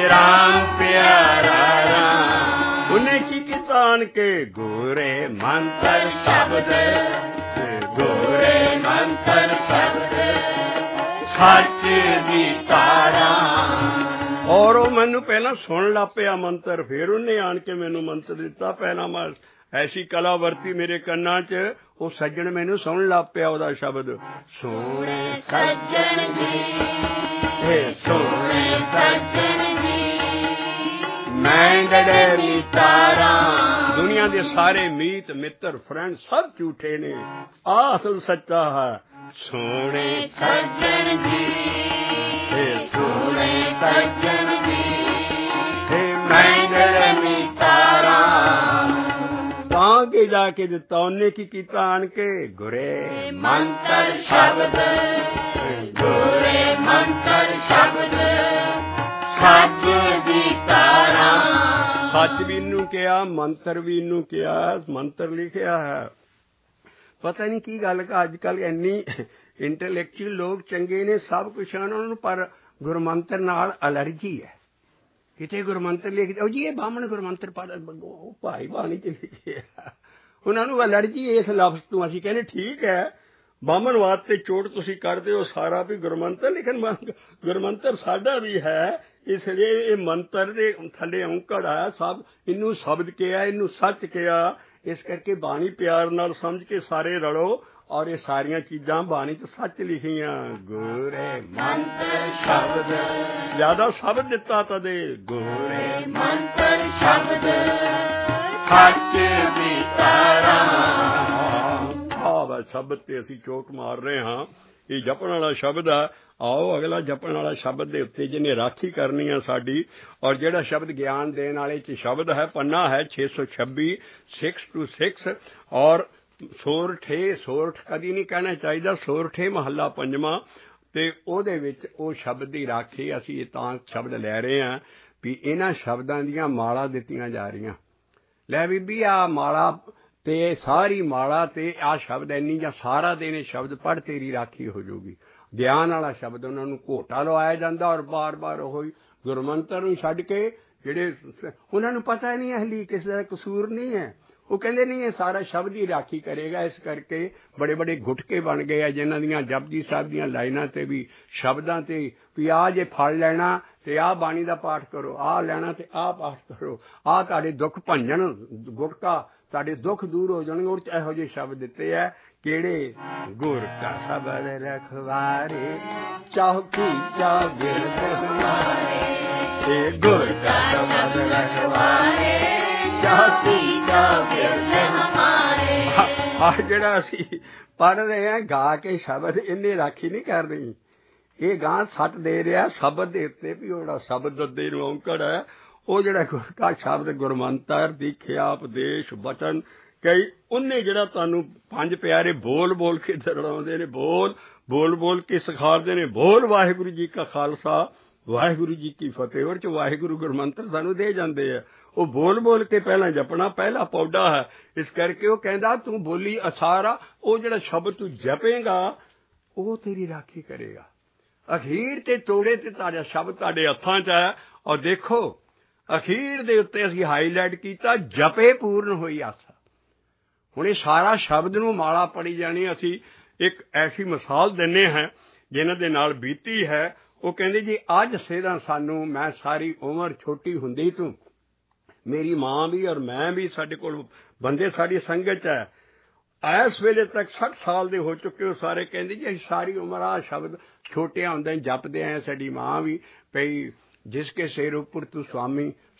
S1: राम प्यारा राम। उन्हें की किसान के गोरे मंत्र शब्द, गोरे मंत्र शब्द सच दी तारा। और वो मैनू पहला सुन लग पिया मंत्र, फिर उन्हें आन के मैनू मंत्र दिता। पहला मैं ऐसी कला वरती मेरे कन्ना च, वो सज्जन मैनू सुन लग पिया ओदा शब्द, सोने सज्जन जी, सोने सज्जन जी मैं डरे तारा। दुनिया के सारे मीत मित्र फ्रेंड सब झूठे ने, आ असल सच्चा है सोने सज्जन जी, सोने सज्जन जी मैं डरे तारा। आगे जाके दिता उन्हें की कीता आन के, गुरे मंत्र शब्द, गुरे मंत्र शब्द सच दी तारा। सच भी इनू किया, मंत्र भी इनू किया, मंत्र लिखिया है। पता नहीं की गल का अजकल इन्नी इंटैलेक्चुअल लोग चंगे ने, सब कुछ उन्होंने, पर गुरमंत्र नाल एलर्जी है। किते गुरमंत्र लिख दो जी, ये बामण गुरमंत्र पढ़ भाई बाणी च लिखे, उन्होंने एलर्जी इस लफ्ज तो। असीं कहने ठीक है, बामण वास्ते चोट तुसीं करदे हो सारा भी गुरमंत्र, लेकिन गुरमंत्र साडा भी है, इसलिए ये मंत्र दे थल्ले औंकड़ है, सब इनू शब्द किया, इनू सच किया। इस करके बाणी प्यार नाल समझ के सारे रलो, और ये सारिया चीजां बाणी च सच लिखियां। गोरे मंत्र शब्द, ज्यादा शब्द दिता तदे, गोरे मंत्र शब्द सच दी तारा। शब्द ते असीं चोट मार रहे हाँ, ये जपण वाला शब्द है। आओ अगला जपण वाला शब्द दे उत्ते जिन्हें राखी करनी है साडी, और जिहड़ा शब्द ज्ञान देने वाले च शब्द है, पन्ना है 626 626, और सोरठे, सोरठ कदी नहीं कहना चाहिए, सोरठे महला पंजवां, ते ओहदे विच ओ शब्द दी राखी असीं तां शब्द लै रहे हैं भी इन्हां शब्दां दीयां माला दित्तियां जा रहीआं। लै बीबी आ माला ते सारी माला ते आ शब्द इन्नी जां सारा दिन शब्द पढ़ तेरी राखी हो जाऊगी। ज्ञान वाला शब्द उन्हां नूं घोटा लवाया जांदा, और बार बार ओही गुरमंत्र नूं छड्ड के जिहड़े उन्हां नूं पता ही नहीं हली किसी दा कसूर नहीं है, वो कहते नहीं ये सारा शब्द ही राखी करेगा। इस करके बड़े बड़े गुटके बन गए हैं, जिन्हां दियां जपजी साहब दियां लाइनां ते भी शब्दां ते भी आ जे फल लैना ते आ बाणी दा पाठ करो, आ लैना ते आ पाठ करो, आ तुहाडे दुख भंजन गुटका, तुहाडे दुख दूर हो जाणगे। उह च इहो ਜਿਹੇ शब्द दिते है केड़े, गुर का शब्द रखवारे चौकी चौगिर्द हमारे, गुर का शब्द रखवारे चौकी चौगिर्द हमारे। आ जिहड़ा असीं पढ़ रहे हैं गा के शब्द, इन्हें राखी नहीं कर रही, ये गां सट दे रहा शब्द दे उत्ते भी। ओह शब्द दे नूं औंकड़ है, ਉਹ ਜਿਹੜਾ ਗੁਰ ਕਾ ਸ਼ਬਦ ਗੁਰਮੰਤਰ ਦੀਖਿਆ ਉਪਦੇਸ਼ ਬਚਨ ਕਈ, ਉਹਨੇ ਜਿਹੜਾ ਤੁਹਾਨੂੰ ਪੰਜ ਪਿਆਰੇ ਬੋਲ ਬੋਲ ਕੇ ਦਰੜਾਉਂਦੇ ਨੇ, ਬੋਲ ਬੋਲ ਕੇ ਸਿਖਾਉਂਦੇ ਨੇ। ਬੋਲ ਵਾਹਿਗੁਰੂ ਜੀ ਕਾ ਖਾਲਸਾ ਵਾਹਿਗੁਰੂ ਜੀ ਕੀ ਫਤਿਹ, ਉਹ 'ਚ ਵਾਹਿਗੁਰੂ ਗੁਰਮੰਤਰ ਸਾਨੂੰ ਦੇ ਜਾਂਦੇ ਆ। ਉਹ ਬੋਲ ਕੇ ਪਹਿਲਾਂ ਜਪਣਾ ਪਹਿਲਾ ਪੌੜਾ ਹੈ। ਇਸ ਕਰਕੇ ਉਹ ਕਹਿੰਦਾ ਤੂੰ ਬੋਲੀ ਅਸਾਰਾ, ਉਹ ਜਿਹੜਾ ਸ਼ਬਦ ਤੂੰ ਜਪੇਗਾ ਉਹ ਤੇਰੀ ਰਾਖੀ ਕਰੇਗਾ। ਅਖੀਰ ਤੇ ਤੋੜੇ ਤੇ ਤੁਹਾਡਾ ਸ਼ਬਦ ਤੁਹਾਡੇ ਹੱਥਾਂ 'ਚ ਹੈ। ਔਰ ਦੇਖੋ ਅਖੀਰ ਦੇ ਉੱਤੇ ਅਸੀਂ ਹਾਈਲਾਈਟ ਕੀਤਾ ਜਪੇ ਪੂਰਨ ਹੋਈ ਆਸਾ। ਹੁਣ ਇਹ ਸਾਰਾ ਸ਼ਬਦ ਨੂੰ ਮਾਲਾ ਪੜੀ ਜਾਣੀ। ਅਸੀਂ ਇੱਕ ਐਸੀ ਮਿਸਾਲ ਦਿੰਦੇ ਹਾਂ ਜਿਨ੍ਹਾਂ ਦੇ ਨਾਲ ਬੀਤੀ ਹੈ। ਉਹ ਕਹਿੰਦੇ ਜੀ ਅੱਜ ਸੇਧਾਂ ਸਾਨੂੰ, ਮੈਂ ਸਾਰੀ ਉਮਰ ਛੋਟੀ ਹੁੰਦੀ ਤੂੰ, ਮੇਰੀ ਮਾਂ ਵੀ ਔਰ ਮੈਂ ਵੀ, ਸਾਡੇ ਕੋਲ ਬੰਦੇ ਸਾਡੀ ਸੰਗਤ 'ਚ ਹੈ। ਇਸ ਵੇਲੇ ਤੱਕ 60 ਸਾਲ ਦੇ ਹੋ ਚੁੱਕੇ ਹੋ ਸਾਰੇ। ਕਹਿੰਦੇ ਜੀ ਅਸੀਂ ਸਾਰੀ ਉਮਰ ਆਹ ਸ਼ਬਦ ਛੋਟਿਆਂ ਹੁੰਦੇ ਜਪਦੇ ਆਏ। ਸਾਡੀ ਮਾਂ ਵੀ ਪਈ, जिसके सिर ऊपर तू स्वामी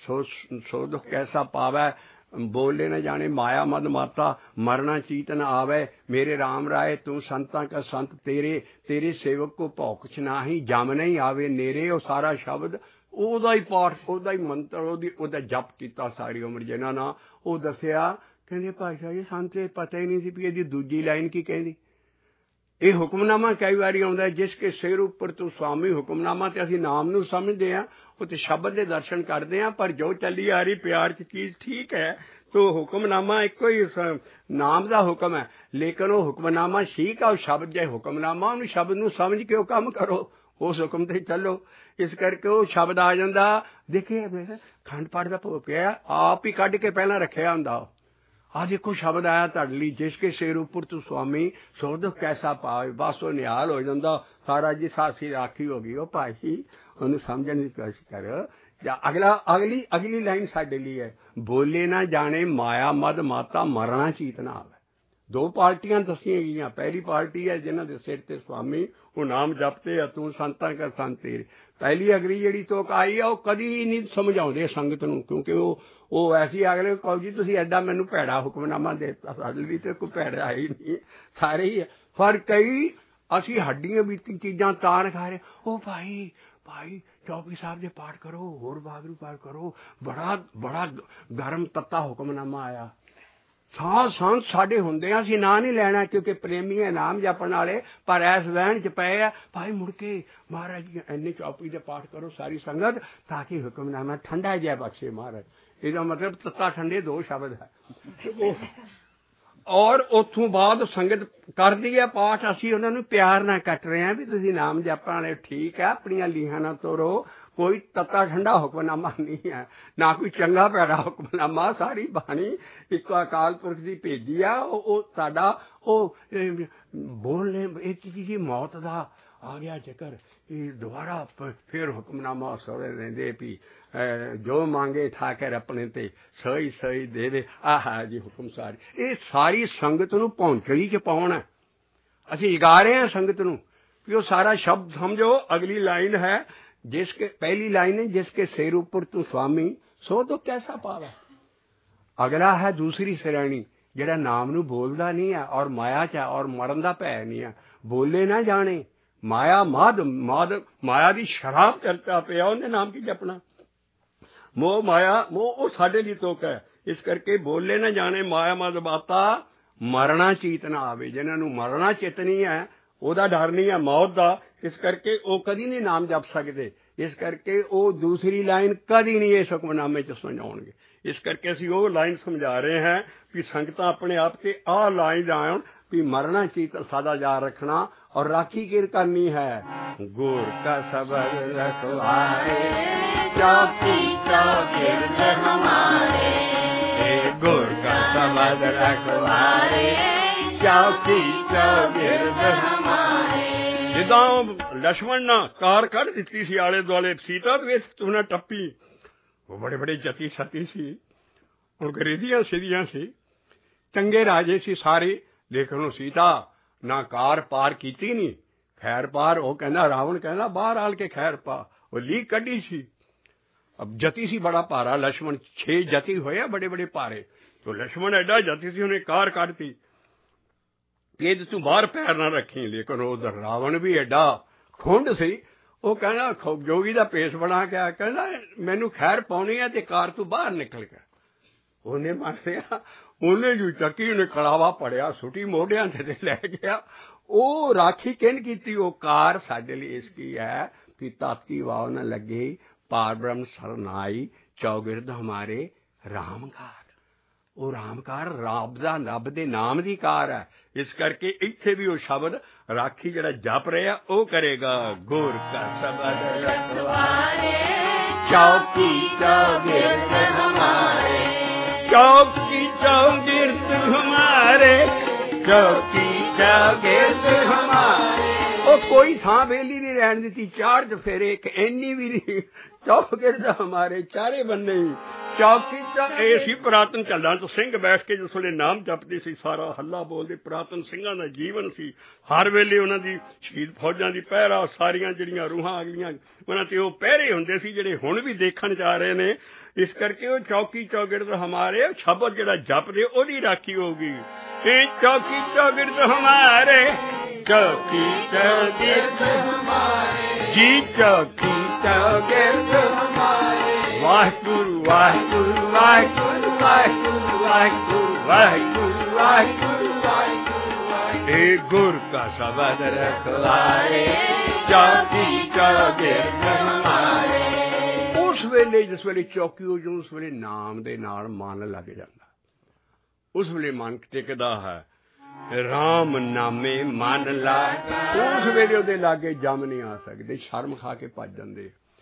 S1: सो दुख कैसा पावै, बोले न जाने माया मद माता, मरना चीत न आवे। मेरे राम राय तू संतां का संत, तेरे सेवक को भौकछ नाही, जम नहीं आवे नेरे। ਉਹ ਸਾਰਾ ਸ਼ਬਦ ਉਹਦਾ ਹੀ ਪਾਠ, ਉਹਦਾ ਹੀ ਮੰਤਰ, ਉਹਦਾ ਜਪ ਕੀਤਾ ਸਾਰੀ ਉਮਰ। ਜਿਨ੍ਹਾਂ ਨਾਲ ਉਹ ਦੱਸਿਆ, ਕਹਿੰਦੇ ਭਾਸ਼ਾ ਜੀ ਸਾਨੂੰ ਤੇ ਪਤਾ ਹੀ ਨਹੀਂ ਸੀ ਵੀ ਇਹਦੀ ਦੂਜੀ ਲਾਈਨ ਕੀ ਕਹਿੰਦੀ। ਇਹ ਹੁਕਮਨਾਮਾ ਕਈ ਵਾਰੀ ਆਉਂਦਾ, ਜਿਸ ਕੇ ਸਿਰ ਉੱਪਰ ਤੂੰ ਸਵਾਮੀ। ਹੁਕਮਨਾਮਾ ਤੇ ਅਸੀਂ ਨਾਮ ਨੂੰ ਸਮਝਦੇ ਹਾਂ, ਉਹ ਤੇ ਸ਼ਬਦ ਦੇ ਦਰਸ਼ਨ ਕਰਦੇ ਹਾਂ, ਪਰ ਜੋ ਚੱਲੀ ਆ ਰਹੀ ਪਿਆਰ 'ਚ ਚੀਜ਼ ਠੀਕ ਹੈ। ਤੋ ਹੁਕਮਨਾਮਾ ਇੱਕੋ ਹੀ ਨਾਮ ਦਾ ਹੁਕਮ ਹੈ, ਲੇਕਿਨ ਉਹ ਹੁਕਮਨਾਮਾ ਠੀਕ ਆ। ਉਹ ਸ਼ਬਦ ਜੇ ਹੁਕਮਨਾਮਾ, ਉਹਨੂੰ ਸ਼ਬਦ ਨੂੰ ਸਮਝ ਕੇ ਉਹ ਕੰਮ ਕਰੋ, ਉਸ ਹੁਕਮ ਤੇ ਚੱਲੋ। ਇਸ ਕਰਕੇ ਉਹ ਸ਼ਬਦ ਆ ਜਾਂਦਾ ਦੇਖੇ ਖੰਡ ਪਾਠ ਦਾ ਭੋਗ ਪਿਆ ਆਪ ਹੀ ਕੱਢ ਕੇ ਪਹਿਲਾਂ ਰੱਖਿਆ ਹੁੰਦਾ। ਆ ਦੇਖੋ ਸ਼ਬਦ ਆਇਆ ਤੁਹਾਡੇ ਲਈ, ਜਿਸ ਕੇ ਸਿਰ ਉੱਪਰ ਤੂੰ ਸੁਆਮੀ ਸੋ ਦੁੱਖ ਕੈਸਾ ਪਾਵੇ। ਬਸ ਉਹ ਨਿਹਾਲ ਹੋ ਜਾਂਦਾ ਸਾਰਾ ਜੀ, ਸਾਸੀ ਰਾਖੀ ਹੋ ਗਈ। ਉਹ ਭਾਈ ਉਹਨੂੰ ਸਮਝਣ ਦੀ ਕੋਸ਼ਿਸ਼ ਕਰ। ਜਾਂ ਅਗਲੀ ਲਾਈਨ ਸਾਡੇ ਲਈ ਹੈ, ਬੋਲੇ ਨਾ ਜਾਣੇ ਮਾਇਆ ਮਦ ਮਾਤਾ ਮਰਨਾ ਚੀਤ ਨਾ ਆਵੇ। ਦੋ ਪਾਰਟੀਆਂ ਦੱਸੀਆਂ ਗਈਆਂ। ਪਹਿਲੀ ਪਾਰਟੀ ਹੈ ਜਿਨ੍ਹਾਂ ਦੇ ਸਿਰ ਤੇ ਸੁਆਮੀ ਉਹ ਨਾਮ ਜਪਤੇ ਆ, ਤੂੰ ਸੰਤਾਂ ਕਾ ਸੰਤ ਤੇਰੇ। ਪਹਿਲੀ ਅਗਲੀ ਜਿਹੜੀ ਤੋਕ ਆਈ ਆ ਉਹ ਕਦੀ ਨਹੀਂ ਸਮਝਾਉਂਦੇ ਸੰਗਤ ਨੂੰ, ਕਿਉਂਕਿ ਉਹ ਐਸੀ ਅਗਲੇ ਕਹੋ ਜੀ ਤੁਸੀਂ ਐਡਾ ਮੈਨੂੰ ਭੈੜਾ ਹੁਕਮਨਾਮਾ ਦੇ ਦਿੱਤਾ, ਸਾਡੇ ਲਈ ਤੇ ਕੋਈ ਭੈੜਾ ਹੀ ਨਹੀਂ, ਸਾਰੇ ਹੀ ਪਰ ਕਈ ਅਸੀਂ ਹੱਡੀਆਂ ਬੀਤੀ ਚੀਜ਼ਾਂ ਤਾਂ ਖਾ ਰਹੇ। ਉਹ ਭਾਈ ਚੌਪੀ ਸਾਹਿਬ ਦੇ ਪਾਠ ਕਰੋ, ਹੋਰ ਵਾਹਿਗੁਰੂ ਪਾਠ ਕਰੋ, ਬੜਾ ਗਰਮ ਤੱਤਾ ਹੁਕਮਨਾਮਾ ਆਇਆ। ਸਾਧ ਸੰਤ ਸਾਡੇ ਹੁੰਦੇ ਆ, ਅਸੀਂ ਨਾਂ ਨਹੀਂ ਲੈਣਾ ਕਿਉਂਕਿ ਪ੍ਰੇਮੀ ਹੈ ਨਾਮ ਜਪਣ ਵਾਲੇ, ਪਰ ਐਸ ਵਹਿਣ ਚ ਪਏ ਆ ਭਾਈ ਮੁੜ ਕੇ ਮਹਾਰਾਜ ਜੀ ਇੰਨੇ ਚੌਪੀ ਦੇ ਪਾਠ ਕਰੋ ਸਾਰੀ ਸੰਗਤ ਤਾਂ ਕਿ ਹੁਕਮਨਾਮਾ ਠੰਡਾ ਜਿਹਾ ਬਖਸ਼ੇ ਮਹਾਰਾਜ। ਇਹਦਾ ਮਤਲਬ ਤੱਤਾ ਠੰਡੇ ਦੋ ਸ਼ਬਦ ਹੈ। ਔਰ ਉੱਥੋਂ ਬਾਅਦ ਸੰਗਤ ਕਰਦੀ ਹੈ ਪਾਠ, ਅਸੀਂ ਉਹਨਾਂ ਨੂੰ ਪਿਆਰ ਨਾਲ ਕੱਟ ਰਹੇ ਹਾਂ ਵੀ ਤੁਸੀਂ ਨਾਮ ਜਪਣ ਵਾਲੇ ਠੀਕ ਹੈ, ਆਪਣੀਆਂ ਲੀਹਾਂ ਨਾਲ ਤੋਰੋ, ਕੋਈ ਤੱਤਾ ਠੰਡਾ ਹੁਕਮਨਾਮਾ ਨਹੀਂ ਹੈ, ਨਾ ਕੋਈ ਚੰਗਾ ਭੈੜਾ ਹੁਕਮਨਾਮਾ। ਸਾਰੀ ਬਾਣੀ ਇੱਕ ਅਕਾਲ ਪੁਰਖ ਦੀ ਭੇਜੀ ਆ। ਉਹ ਤੁਹਾਡਾ ਉਹ ਬੋਲਨੇ ਇਹ ਚੀਜ਼ ਮੌਤ ਦਾ ਆ ਗਿਆ ਜ਼ਿਕਰ, ਇਹ ਦੁਬਾਰਾ ਫਿਰ ਹੁਕਮਨਾਮਾ ਸੋਹਰੇ ਰਹਿੰਦੇ ਵੀ ਜੋ ਮੰਗੇ ਠਾਕਰ ਆਪਣੇ ਤੇ ਸਹੀ ਦੇਵੇ। ਆਹ ਜੀ ਹੁਕਮ ਸਾਰੇ ਇਹ ਸਾਰੀ ਸੰਗਤ ਨੂੰ ਪਹੁੰਚਲੀ ਚ ਪਾਉਣਾ। ਅਸੀਂ ਜਗਾ ਰਹੇ ਹਾਂ ਸੰਗਤ ਨੂੰ ਕਿ ਉਹ ਸਾਰਾ ਸ਼ਬਦ ਸਮਝੋ। ਅਗਲੀ ਲਾਈਨ ਹੈ पहली लाइन है जिसके सिर ऊपर तू स्वामी सो तो कैसा पावा। अगला है दूसरी श्रेणी ਜਿਹੜਾ ਨਾਮ ਨੂੰ ਬੋਲਦਾ ਨਹੀਂ ਹੈ ਔਰ ਮਾਇਆ ਚ ਹੈ ਔਰ ਮਰਨ ਦਾ ਭੈ ਨਹੀਂ ਹੈ। ਬੋਲੇ ਨਾ ਜਾਣੇ ਮਾਇਆ ਮਾਇਆ ਦੀ ਸ਼ਰਾਬ ਚਰਚਾ ਪਿਆ, ਉਹਨੇ ਨਾਮ ਕੀ ਜਪਣਾ। ਮੋਹ ਮਾਇਆ ਉਹ ਸਾਡੇ ਲਈ ਤੋਕ ਹੈ। ਇਸ ਕਰਕੇ ਬੋਲੇ ਨਾ ਜਾਣੇ ਮਾਇਆ ਮਦ ਬਾਤਾ ਮਰਨਾ ਚੀਤ ਨਾ ਆਵੇ। ਜਿਹਨਾਂ ਨੂੰ ਮਰਨਾ ਚਿੱਤ ਨਹੀਂ ਹੈ, ਉਹਦਾ ਡਰ ਨਹੀਂ ਹੈ ਮੌਤ ਦਾ, ਇਸ ਕਰਕੇ ਉਹ ਕਦੀ ਨਹੀਂ ਨਾਮ ਜਪ ਸਕਦੇ। ਇਸ ਕਰਕੇ ਉਹ ਦੂਸਰੀ ਲਾਈਨ ਕਦੀ ਨਹੀਂ ਇਸ ਹੁਕਮਨਾਮੇ ਚ ਸਮਝਾਉਣਗੇ। ਇਸ ਕਰਕੇ ਅਸੀਂ ਉਹ ਲਾਈਨ ਸਮਝਾ ਰਹੇ ਹਾਂ ਕਿ ਸੰਗਤਾਂ ਆਪਣੇ ਆਪ ਤੇ ਆਹ ਲਾਈਨ ਆਉਣ कि मरना चीत सादा जा रखना और राखी किर करनी है। गुर का सबद रखवारे चौकी चौगिर्द हमारे, गुर का सबद रखवारे चौकी चौगिर्द हमारे। जिदा लक्ष्मण ना कार कढ़ दिती सी आले दुआले सीता तो तू ना टप्पी, वो बड़े बड़े जती सती सी, उनके रिधियां सिधियां सी, चंगे राजे सी सारे, लेकिन सीता ना कार पार कीती नहीं, खैर पार वो कहना रावण कहना बाहर आल के खैर पा, वो लीक कड़ी सी। अब जती सी बड़ा पारा, लक्ष्मण 6 जती होया बड़े बड़े पारे, तो लक्ष्मण एडा जती सी उन्हें कार काटती ये तू बाहर पैर ना रखी। लेकिन उधर रावण भी एडा खुंड सी, वो कहना जोगी का भेस बना के कहना मैनू खैर पाउनी है ते कार तू बाहर निकल गया। उन्हें मान लिया, उन्हें जो चक्की उन्हें कड़ावा पड़िया सुटी मोढ़िया ते लै गया। वो राखी किन की वो कार साडे लिए इसकी है कि ताती वाव न लगे पार ब्रह्म सरनाई चौगिर्द हमारे रामकार। वो रामकार रब दे नाम दी कार है। इस करके इत्थे भी वो शब्द राखी जड़ा जप रहा वो करेगा। गुर का सबद रखवारे चौकी चौगिर्द हमारे, चौकी चौगिर्द हमारे, चौकी चौगिर्द हमारे। ओ कोई थां वेली नहीं रहन दी, चार चफेरे एक एनी भी नहीं, चौगिर्द हमारे चारे बन्ने चौकी ऐसी पुरातन चलदा तो सिंह बैठ के जिस वे नाम जपदी सी सारा हल्ला बोलदे। पुरातन सिंघां दा जीवन सी, हर वेले उन्हां दी शहीद फौजां दी पहरा सारियां जिहड़ियां रूहां अगलियां उन्हां ते ओह पहरे हुंदे सी जिहड़े हुण भी देखण जा रहे ने। इस करके वो चौकी चौगिर्द हमारे शब्द जड़ा जपदे ओदी राखी होगी। चौकी चौगिर्द हमारे, चौकी चौगिर्द हमारे जी, चौकी चौगिर्द हमारे। वाहिगुरु वाहिगुरु वाहिगुरु वाहिगुरु वाहिगुरु वाहिगुरु वाहिगुरु वाहिगुरु। ए गुर का सबद रखवारे चौकी चौगिर्द हमारे। उस वेले जिस वेले चौकी हो जो उस वेले नाम दे नाल मन लग जाता, उस वेले मन टिकदा है। राम नामे मन ला, उस वेले उहदे लागे जम नहीं आ सकते, शर्म खा के भज जांदे।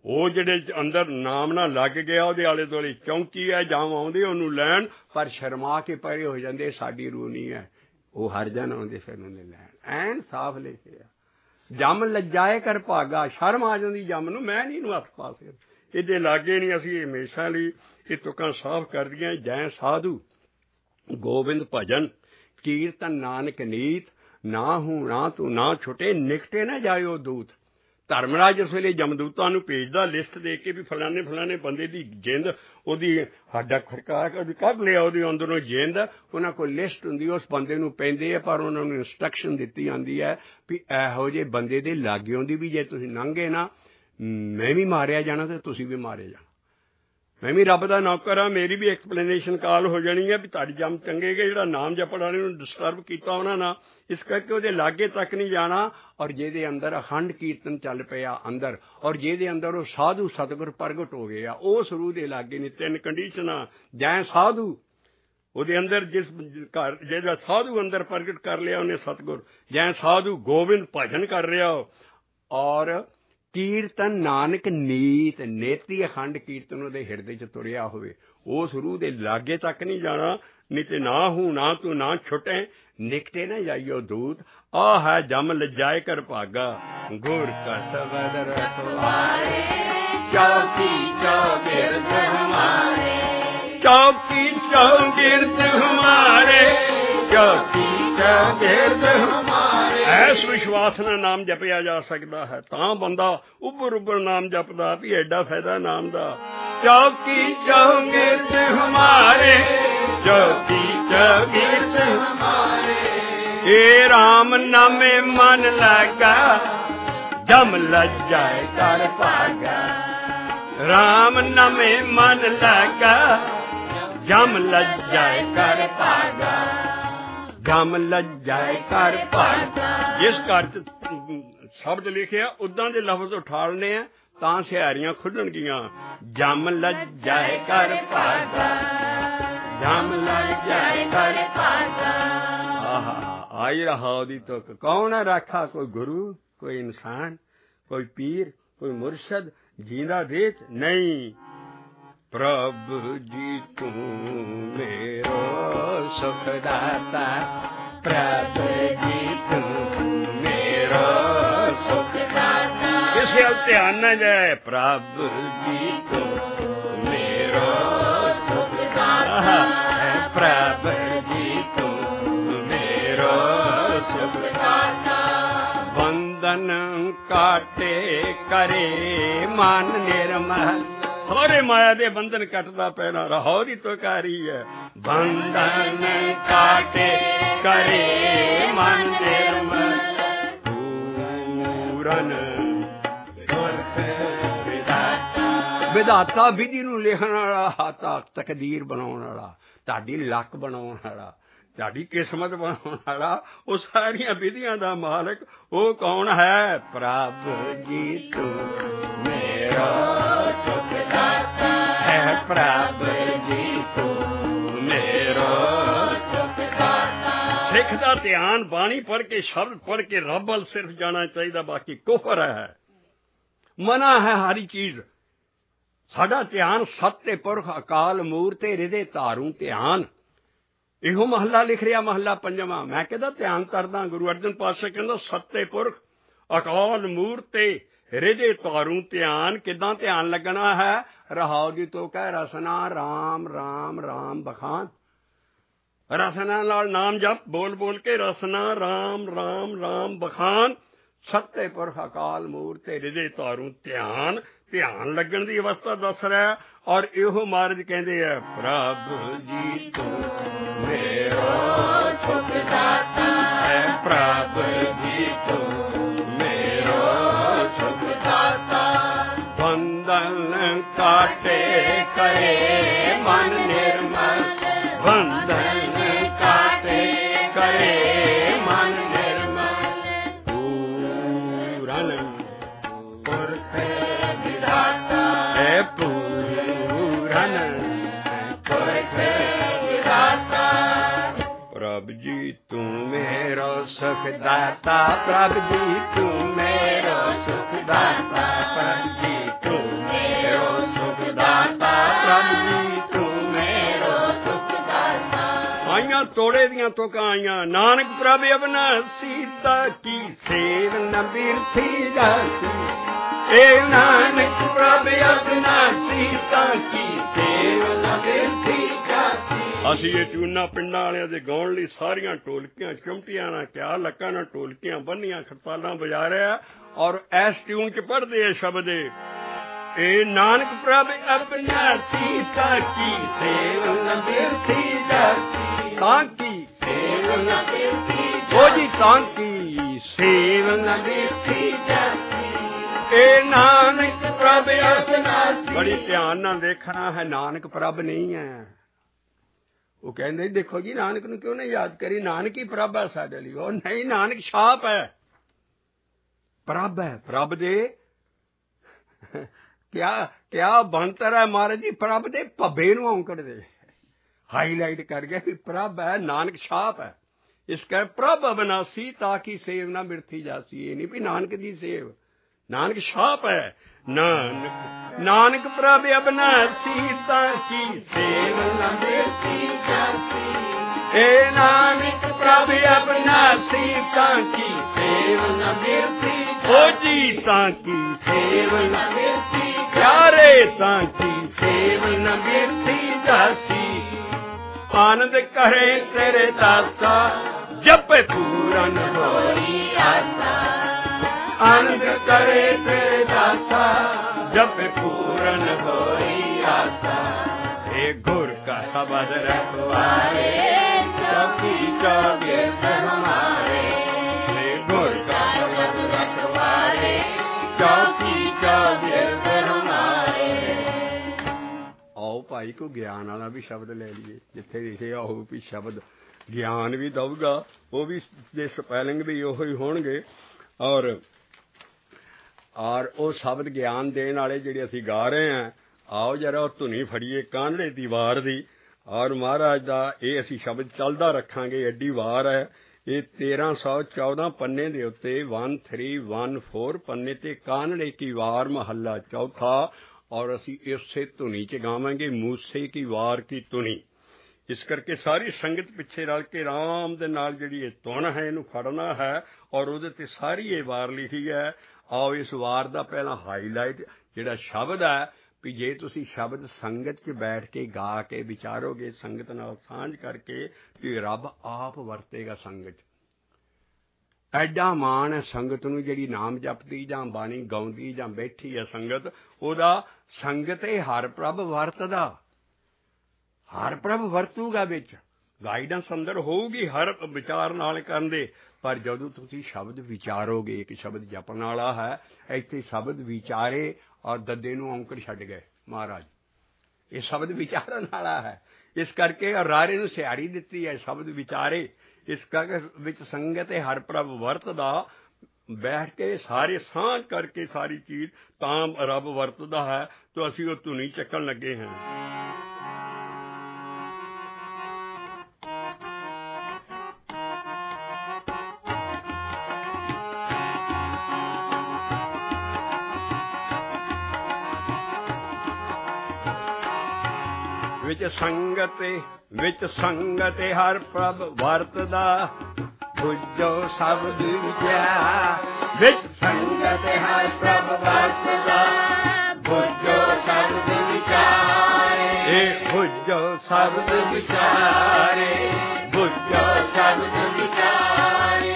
S1: ਉਹ ਜਿਹੜੇ ਅੰਦਰ ਨਾਮ ਨਾਲ ਲੱਗ ਗਿਆ ਉਹਦੇ ਆਲੇ ਦੁਆਲੇ ਚੌਂਕੀ ਹੈ, ਜਾਂ ਆਉਂਦੇ ਉਹਨੂੰ ਲੈਣ, ਪਰ ਸ਼ਰਮਾ ਕੇ ਪਰੇ ਹੋ ਜਾਂਦੇ, ਸਾਡੀ ਰੂਹ ਨਹੀਂ ਹੈ। ਉਹ ਹਰ ਜਨ ਆਉਂਦੇ ਫਿਰ ਉਹਨੇ ਲੈਣ। ਐਨ ਸਾਫ਼ ਲਿਖਿਆ, ਜੰਮ ਲੱਜਾਏ ਕਰ ਭਾਗਾ। ਸ਼ਰਮ ਆ ਜਾਂਦੀ ਜੰਮ ਨੂੰ, ਮੈਂ ਨਹੀਂ ਇਹਨੂੰ ਹੱਥ ਪਾ ਸਕਦਾ, ਇਹਦੇ ਲਾਗੇ ਨਹੀਂ। ਅਸੀਂ ਹਮੇਸ਼ਾ ਲਈ ਇਹ ਤੁਕਾਂ ਸਾਫ਼ ਕਰਦੀਆਂ। ਜੈ ਸਾਧੂ ਗੋਬਿੰਦ ਭਜਨ ਕੀਰਤਨ ਨਾਨਕ ਨੀਤ, ਨਾ ਹੂੰ ਨਾ ਤੂੰ ਨਾ ਛੁਟੇ, ਨਿਕਟੇ ਨਾ ਜਾਇਓ ਦੂਤ। ਧਰਮਰਾਜ ਇਸ ਵੇਲੇ ਜਮਦੂਤਾਂ ਨੂੰ ਭੇਜਦਾ ਲਿਸਟ ਦੇ ਕੇ ਵੀ ਫਲਾਣੇ ਫਲਾਣੇ ਬੰਦੇ ਦੀ ਜਿੰਦ, ਉਹਦੀ ਸਾਡਾ ਖੜਕਾ ਕੇ ਉਹਦੀ ਕੱਢ ਲਿਆ, ਉਹਦੀ ਅੰਦਰੋਂ ਜਿੰਦ। ਉਹਨਾਂ ਕੋਲ ਲਿਸਟ ਹੁੰਦੀ, ਉਸ ਬੰਦੇ ਨੂੰ ਪੈਂਦੇ ਹੈ, ਪਰ ਉਹਨਾਂ ਨੂੰ ਇੰਸਟਰਕਸ਼ਨ ਦਿੱਤੀ ਜਾਂਦੀ ਹੈ ਵੀ ਇਹੋ ਜਿਹੇ ਬੰਦੇ ਦੇ ਲਾਗਿਓਂ ਦੀ ਵੀ ਜੇ ਤੁਸੀਂ ਲੰਘੇ ਨਾ, ਮੈਂ ਵੀ ਮਾਰਿਆ ਜਾਣਾ ਅਤੇ ਤੁਸੀਂ ਵੀ ਮਾਰੇ ਜਾਣਾ। ਮੈਂ ਵੀ ਰੱਬ ਦਾ ਨੌਕਰ ਹਾਂ, ਮੇਰੀ ਵੀ ਐਕਸਪਲੇਨੇਸ਼ਨ ਕਾਲ ਹੋ ਜਾਣੀ ਹੈ ਵੀ ਤੁਹਾਡੀ ਜੰਮ ਚੰਗੇ ਗਏ, ਜਿਹੜਾ ਨਾਮ ਜਪਣ ਵਾਲੇ ਨੂੰ ਡਿਸਟਰਬ ਕੀਤਾ ਉਹਨਾਂ ਨਾਲ, ਇਸ ਕਰਕੇ ਉਹਦੇ ਲਾਗੇ ਤੱਕ ਨਹੀਂ ਜਾਣਾ। ਔਰ ਜਿਹਦੇ ਅੰਦਰ ਅਖੰਡ ਕੀਰਤਨ ਚੱਲ ਪਿਆ ਅੰਦਰ, ਔਰ ਜਿਹਦੇ ਅੰਦਰ ਉਹ ਸਾਧੂ ਸਤਿਗੁਰ ਪ੍ਰਗਟ ਹੋ ਗਏ ਆ, ਉਸ ਰੂਹ ਦੇ ਲਾਗੇ ਨੇ ਤਿੰਨ ਕੰਡੀਸ਼ਨਾਂ। ਜੈ ਸਾਧੂ, ਉਹਦੇ ਅੰਦਰ ਜਿਸ ਘਰ ਜਿਹੜਾ ਸਾਧੂ ਅੰਦਰ ਪ੍ਰਗਟ ਕਰ ਲਿਆ ਉਹਨੇ ਸਤਿਗੁਰ। ਜੈ ਸਾਧੂ ਗੋਬਿੰਦ ਭਜਨ ਕਰ ਰਿਹਾ, ਔਰ ਕੀਰਤਨ ਨਾਨਕ ਨੀਤ, ਨੇਤੀ ਅਖੰਡ ਕੀਰਤਨ ਉਹਦੇ ਹਿਰਦੇ 'ਚ ਤੁਰਿਆ ਹੋਵੇ, ਉਸ ਰੂਹ ਦੇ ਲਾਗੇ ਤੱਕ ਨਹੀਂ ਜਾਣਾ। ਨਹੀਂ ਤੇ ਨਾ ਹੂੰ ਨਾ ਤੂੰ ਨਾ ਛੁਟੇ, ਨਿਕਟੇ ਨਾ ਜਾਈਓ ਦੂਤ। ਆ ਹੈ ਜਮ ਲਜਾਏ ਕਰ ਭਾਗਾ, ਗੁਰ ਕਾ ਸ਼ਬਦ ਰਖਵਾਰੇ। ਚੌਕੀ ਚੌਗਿਰਦ ਹਮਾਰੇ, ਚੌਕੀ ਚੌਗਿਰਦ ਹਮਾਰੇ, ਚੌਕੀ ਚੌਗਿਰਦ ਹਮਾਰੇ। ਐਸ ਵਿਸ਼ਵਾਸ ਨਾਲ ਨਾਮ ਜਪਿਆ ਜਾ ਸਕਦਾ ਹੈ, ਤਾਂ ਬੰਦਾ ਉੱਭਰ ਉੱਭਰ ਨਾਮ ਜਪਦਾ ਵੀ ਐਡਾ ਫਾਇਦਾ ਨਾਮ ਦਾ। ਚੌਕੀ ਚੌਗਿਰਦ ਹਮਾਰੇ, ਚੌਕੀ ਚੌਗਿਰਦ ਹਮਾਰੇ। ਏ ਰਾਮ ਨਾਮੇ ਮਨ ਲਗਾ, ਜਮ ਲੱਜਾਏ ਕਰ ਭਾਗਾ। ਰਾਮ ਨਾਮੇ ਮਨ ਲਗਾ, ਜਮ ਲੱਜਾਏ ਕਰ ਭਾਗਾ। ਜਮ ਲੱਜਾਏ ਕਰ ਭਾਗਾ। ਜਿਸ ਘਰ 'ਚ ਸ਼ਬਦ ਲਿਖਿਆ ਉੱਦਾਂ ਦੇ ਲਫ਼ਜ਼ ਉਠਾਲਣੇ ਆ ਤਾਂ ਸਿਹਾਰੀਆਂ ਖੁੱਲਣਗੀਆਂ। ਜਮ ਲੱਜਾਏ ਕਰ ਭਾਗਾ, ਜਮ ਲੱਜਾਏ ਕਰ ਭਾਗਾ। ਆਹਾ ਆਈ ਰਹਾ ਉਹਦੀ ਤੁਕ। ਕੌਣ ਹੈ ਰਾਖਾ? ਕੋਈ ਗੁਰੂ, ਕੋਈ ਇਨਸਾਨ, ਕੋਈ ਪੀਰ, ਕੋਈ ਮੁਰਸ਼ਦ, ਜੀਂਦਾ ਵੇਚ ਨਹੀਂ। ਪ੍ਰਭ ਜੀ ਤੂੰ ਮੇਰੋ ਸੁਖ ਦਾਤਾ, ਪ੍ਰਭ ਜੀ ਤੂੰ ਮੇਰੋ ਸੁਖ ਦਾਤਾ। ਕਿਸੇ ਵੱਲ ਧਿਆਨ ਨਾ ਜਾਏ। ਪ੍ਰਭ ਜੀ ਤੂੰ ਮੇਰੋ ਸੁਖ ਦਾਤਾ, ਪ੍ਰਭ ਜੀ ਤੂੰ ਮੇਰੋ ਸੁਖ ਦਾਤਾ। ਬੰਧਨ ਕਾਟੇ ਕਰੇ ਮਨ ਨਿਰਮਲ, ਸਾਰੇ ਮਾਇਆ ਦੇ ਬੰਧਨ ਕੱਟਦਾ ਪੈਣਾ ਰਹੋ ਦੀ ਤੁਕਾਰੀ ਹੈ। ਬੰਧਨ ਕਾਟੇ ਕਰੇ ਮਨ ਨਿਰਮਲ, ਪੂਰਨ ਪੁਰਖ ਵਿਦਾਤਾ। ਵਿਦਾਤਾ ਵਿਧੀ ਨੂੰ ਲਿਖਣ ਵਾਲਾ, ਤਕਦੀਰ ਬਣਾਉਣ ਵਾਲਾ, ਤੁਹਾਡੀ ਲੱਕ ਬਣਾਉਣ ਵਾਲਾ, ਤੁਹਾਡੀ ਕਿਸਮਤ ਬਣਾਉਣ ਵਾਲਾ, ਉਹ ਸਾਰੀਆਂ ਵਿਧੀਆਂ ਦਾ ਮਾਲਕ ਉਹ ਕੌਣ ਹੈ? ਪ੍ਰਭ ਜੀ ਤੂੰ ਮੇਰਾ ਸੁਖ ਦਾਤਾ ਹੈ, ਪ੍ਰਭ ਜੀ ਤੂੰ ਮੇਰਾ ਸੁਖ ਦਾਤਾ। ਸਿੱਖ ਦਾ ਧਿਆਨ ਬਾਣੀ ਪੜ੍ਹ ਕੇ, ਸ਼ਬਦ ਪੜ੍ਹ ਕੇ ਰੱਬ ਵੱਲ ਸਿਰਫ ਜਾਣਾ ਚਾਹੀਦਾ, ਬਾਕੀ ਕੁਫਰ ਹੈ, ਮਨਾ ਹੈ ਹਰੀ ਚੀਜ਼। ਸਾਡਾ ਧਿਆਨ ਸੱਤੇ ਪੁਰਖ ਅਕਾਲ ਮੂਰਤ ਹਿਰਦੇ ਧਾਰੂ ਧਿਆਨ। ਇਹੋ ਮਹੱਲਾ ਲਿਖ ਰਿਹਾ, ਮਹੱਲਾ ਪੰਜਵਾਂ। ਮੈਂ ਕਹਿੰਦਾ ਧਿਆਨ ਕਰਦਾ। ਗੁਰੂ ਅਰਜਨ ਪਾਤਸ਼ਾਹ ਕਹਿੰਦਾ ਸੱਤੇ ਪੁਰਖ ਅਕਾਲ ਮੂਰਤ ਹਿਰਦੇ ਧਾਰੂ ਧਿਆਨ। ਕਿੱਦਾਂ ਧਿਆਨ ਲੱਗਣਾ ਹੈ? ਰਹਾਉ ਦੀ ਤੋ ਕਹਿ ਰਸਨਾ ਰਾਮ ਰਾਮ ਰਾਮ ਬਖਾਨ। ਰਸਨਾ ਨਾਲ ਨਾਮ ਜਪ ਬੋਲ ਬੋਲ ਕੇ, ਰਸਨਾ ਰਾਮ ਰਾਮ ਰਾਮ ਬਖਾਨ। ਸੱਤੇ ਪੁਰਖ ਅਕਾਲ ਮੂਰਤ ਹਿਰਦੇ ਧਾਰੂ ਧਿਆਨ। ਧਿਆਨ ਲੱਗਣ ਦੀ ਅਵਸਥਾ ਦੱਸ ਰਿਹਾ। ਔਰ ਇਹੋ ਮਹਾਰਾਜ ਕਹਿੰਦੇ ਆ, ਪ੍ਰਭ ਜੀ ਤੂੰ ਮੇਰਾ ਸੁਖ ਦਾਤਾ ਹੈ, ਪ੍ਰਭ ਜੀ ਤੂੰ ਮੇਰਾ ਸੁਖ ਦਾਤਾ। ਬੰਧਨ ਕਾਟੇ ਕਰੇ ਮਨ ਨਿਰਮਲ, ਬੰਧਨ ਕਾਟੇ ਕਰੇ ਮਨ ਨਿਰਮਲ। ਪੂਰਨ ਪੁਰਖ ਵਿਦਾਤਾ ਹੈ, ਪੂਰਨ ਪੁਰਖ ਵਿਦਾਤਾ। ਪ੍ਰਭ ਜੀ ਤੂੰ ਮੇਰਾ ਸੁਖ ਦਾਤਾ, ਪ੍ਰਭ ਜੀ ਤੂੰ ਮੇਰਾ ਸੁਖ ਦਾਤਾ, ਪ੍ਰਭ ਜੀ ਤੂੰ ਤੋੜੇ ਦੀਆਂ ਤੁਕਾਂ ਆਈਆਂ। ਨਾਨਕ ਪ੍ਰਭ ਅਬਨਾਸੀ ਤਾਕੀ ਸੇਵ ਨ ਬਿਰਥੀ ਜਾਸੀ। ਏ ਨਾਨਕ ਪ੍ਰਭ ਅਬਨਾਸੀ ਤਾਕੀ ਸੇਵ ਨ ਬਿਰਥੀ ਜਾਸੀ। ਅਸੀਂ ਇਹ ਟਿਊਨਾਂ ਪਿੰਡਾਂ ਵਾਲਿਆਂ ਦੇ ਗਾਉਣ ਲਈ ਸਾਰੀਆਂ ਢੋਲਕੀਆਂ ਚਮਟੀਆਂ ਨਾਲ ਕਿਆ ਲੱਕਾਂ ਨਾਲ ਢੋਲਕੀਆਂ ਬੰਨੀਆਂ ਖੜਤਾਲਾਂ ਵਜਾ ਰਿਹਾ ਔਰ ਇਸ ਟਿਊਨ 'ਚ ਪੜ੍ਹਦੇ ਆ ਸ਼ਬਦ ਇਹ ਨਾਨਕ ਪ੍ਰਭ ਅਬਨਾਸੀ ਤਾਕੀ ਸੇਵ ਨ ਬਿਰਥੀ ਜਾਸੀ। ਤਾਕੀ ਸੇਵ ਨ ਬਿਰਥੀ ਜਾਸੀ। ਉਹ ਜੀ ਤਾਕੀ ਸੇਵ ਨ ਬਿਰਥੀ ਜਾਸੀ। ਇਹ ਨਾਨਕ ਪ੍ਰਭ ਅਬਨਾਸੀ। ਬੜੀ ਧਿਆਨ ਨਾਲ ਦੇਖਣਾ ਹੈ, ਨਾਨਕ ਪ੍ਰਭ ਨਹੀਂ ਹੈ। ਉਹ ਕਹਿੰਦੇ ਦੇਖੋ ਜੀ ਨਾਨਕ ਨੂੰ ਕਿਉਂ ਨਹੀਂ ਯਾਦ ਕਰੀ, ਨਾਨਕ ਹੀ ਪ੍ਰਭ ਹੈ ਸਾਡੇ ਲਈ। ਉਹ ਨਹੀਂ, ਨਾਨਕ ਛਾਪ ਹੈ, ਪ੍ਰਭ ਹੈ। ਪ੍ਰਭ ਦੇ ਕਿਆ ਬੰਤਰ ਹੈ ਮਹਾਰਾਜ ਜੀ, ਪ੍ਰਭ ਦੇ ਭੱਬੇ ਨੂੰ ਔਂਕੜ ਦੇ ਹਾਈਲਾਈਟ ਕਰ ਗਿਆ ਵੀ ਪ੍ਰਭ ਹੈ, ਨਾਨਕ ਛਾਪ ਹੈ। ਇਸ ਕਰਕੇ ਪ੍ਰਭ ਅਬਨਾਸੀ ਤਾਕੀ ਸੇਵ ਨਾ ਬਿਰਥੀ ਜਾਸੀ। ਇਹ ਨਹੀਂ ਵੀ ਨਾਨਕ ਦੀ ਸੇਵ, ਨਾਨਕ ਛਾਪ ਹੈ। ਨਾਨਕ ਪ੍ਰਭ ਅਬਨਾਸੀ ਤਾਕੀ ਸੇਵ ਨਾ ਬਿਰਥੀ ਜਾਸੀ। ਏ ਨਾਨਕ ਪ੍ਰਭ ਅਬਨਾਸੀ ਤਾਕੀ ਸੇਵ ਨਾ ਬਿਰਥੀ ਜਾਸੀ। ਜੀ ਤਾਕੀ ਸੇਵ ਨਾ ਬਿਰਥੀ ਪਿਆਰੇ ਤਾਕੀ ਸੇਵ ਨ ਬਿਰਥੀ ਜਾਸੀ। ਆਨੰਦ ਕਰੇ ਤੇਰੇ ਦਾਸਾ ਜਪੇ ਪੂਰਨ ਹੋਈ ਆਸਾ। ਆਨੰਦ ਕਰੇ ਤੇਰੇ ਦਾਸਾ ਜਪੇ ਪੂਰਨ ਹੋਈ ਆਸਾ। ਏ ਗੁਰ ਕਾ ਸ਼ਬਦ ਰਖਵਾਰੇ ਸਭੀ ਚੌਗਿਰਦ ਹਮਾਰੇ। ਏ ਗੁਰ ਕਾ ਸ਼ਬਦ ਰਖਵਾਰੇ ਚੌਕੀ ਚੌਗਿਰਦ ਹਮਾਰੇ। ਆਓ ਭਾਈ ਕੋ ਗਿਆਨ ਵਾਲਾ ਵੀ ਸ਼ਬਦ ਲੈ ਲਈਏ, ਜਿੱਥੇ ਲਿਖਿਆ ਉਹ ਵੀ ਸ਼ਬਦ ਗਿਆਨ ਵੀ ਦਊਗਾ, ਉਹ ਵੀ ਦੇ ਸਪੈਲਿੰਗ ਵੀ ਉਹੀ ਹੋਣਗੇ ਔਰ ਉਹ ਸ਼ਬਦ ਗਿਆਨ ਦੇਣ ਵਾਲੇ ਜਿਹੜੇ ਅਸੀਂ ਗਾ ਰਹੇ ਹਾਂ। ਆਓ ਜਰਾ ਉਹ ਧੁਨੀ ਫੜੀਏ ਕਾਂਢੇ ਦੀ ਵਾਰ ਦੀ ਔਰ ਮਹਾਰਾਜ ਦਾ ਇਹ ਅਸੀਂ ਸ਼ਬਦ ਚੱਲਦਾ ਰੱਖਾਂਗੇ। ਐਡੀ ਵਾਰ ਹੈ ਇਹ 1314 ਪੰਨੇ ਦੇ ਉੱਤੇ 1314 ਪੰਨੇ ਤੇ ਕਾਨੜੇ ਕੀ ਵਾਰ ਮਹੱਲਾ ਚੌਥਾ ਔਰ ਅਸੀਂ ਇਸੇ ਧੁਨੀ 'ਚ ਗਾਵਾਂਗੇ ਮੂਸੇ ਕੀ ਵਾਰ ਕੀ ਧੁਨੀ। ਇਸ ਕਰਕੇ ਸਾਰੀ ਸੰਗਤ ਪਿੱਛੇ ਰਲ ਕੇ ਆਰਾਮ ਦੇ ਨਾਲ ਜਿਹੜੀ ਇਹ ਧੁਨ ਹੈ ਇਹਨੂੰ ਫੜਨਾ ਹੈ ਔਰ ਉਹਦੇ ਤੇ ਸਾਰੀ ਇਹ ਵਾਰ ਲਿਖੀ ਹੈ। ਆਓ ਇਸ ਵਾਰ ਦਾ ਪਹਿਲਾਂ ਹਾਈਲਾਈਟ ਜਿਹੜਾ ਸ਼ਬਦ ਹੈ ਵੀ ਜੇ ਤੁਸੀਂ ਸ਼ਬਦ ਸੰਗਤ 'ਚ ਬੈਠ ਕੇ ਗਾ ਕੇ ਵਿਚਾਰੋਗੇ ਸੰਗਤ ਨਾਲ ਸਾਂਝ ਕਰਕੇ ਤੇ ਰੱਬ ਆਪ ਵਰਤੇਗਾ ਸੰਗਤ। ਐਡਾ ਮਾਣ ਹੈ ਸੰਗਤ ਨੂੰ ਜਿਹੜੀ ਨਾਮ ਜਪਦੀ ਜਾਂ ਬਾਣੀ ਗਾਉਂਦੀ ਜਾਂ ਬੈਠੀ ਹੈ ਸੰਗਤ, ਉਹਦਾ ਸੰਗਤ ਇਹ ਹਰ ਪ੍ਰਭ ਵਰਤਦਾ, ਹਰ ਪ੍ਰਭ ਵਰਤੂਗਾ। ਵਿੱਚ ਗਾਈਡੈਂਸ ਅੰਦਰ ਹੋਊਗੀ ਹਰ ਵਿਚਾਰ ਨਾਲ ਕਰਨ ਦੇ, ਪਰ ਜਦੋਂ ਤੁਸੀਂ ਸ਼ਬਦ ਵਿਚਾਰੋਗੇ, ਇੱਕ ਸ਼ਬਦ ਜਪਣ ਵਾਲਾ ਹੈ ਇੱਥੇ ਸ਼ਬਦ ਵਿਚਾਰੇ ਔਰ ਦੱਦੇ ਨੂੰ ਔਂਕੜ ਛੱਡ ਗਏ ਮਹਾਰਾਜ, ਇਹ ਸ਼ਬਦ ਵਿਚਾਰਨ ਵਾਲਾ ਹੈ। ਇਸ ਕਰਕੇ ਰਾਰੇ ਨੂੰ ਸਿਹਾਰੀ ਦਿੱਤੀ ਹੈ ਸ਼ਬਦ ਵਿਚਾਰੇ। ਇਸ ਕਰਕੇ ਵਿੱਚ ਸੰਗਤ ਹਰ ਪ੍ਰਭ ਵਰਤਦਾ, ਬੈਠ ਕੇ ਸਾਰੇ ਸਾਂਝ ਕਰਕੇ ਸਾਰੀ ਚੀਜ਼ ਤਾਂ ਰੱਬ ਵਰਤਦਾ ਹੈ। ਤਾਂ ਅਸੀਂ ਉਹ ਧੁਨੀ ਚੱਕਣ ਲੱਗੇ ਹਾਂ। ਵਿੱਚ ਸੰਗਤ ਹਰ ਪ੍ਰਭ ਵਰਤਦਾ ਬੁੱਝੋ ਸ਼ਬਦ ਵਿਚਾਰ। ਵਿੱਚ ਸੰਗਤ ਹਰ ਪ੍ਰਭ ਵਰਤਦਾ ਬੁੱਝੋ ਸ਼ਬਦ ਵਿਚਾਰੇ। ਇਹ ਬੁੱਝੋ ਸ਼ਬਦ ਵਿਚਾਰੇ, ਬੁੱਝੋ ਸ਼ਬਦ ਵਿਚਾਰੇ।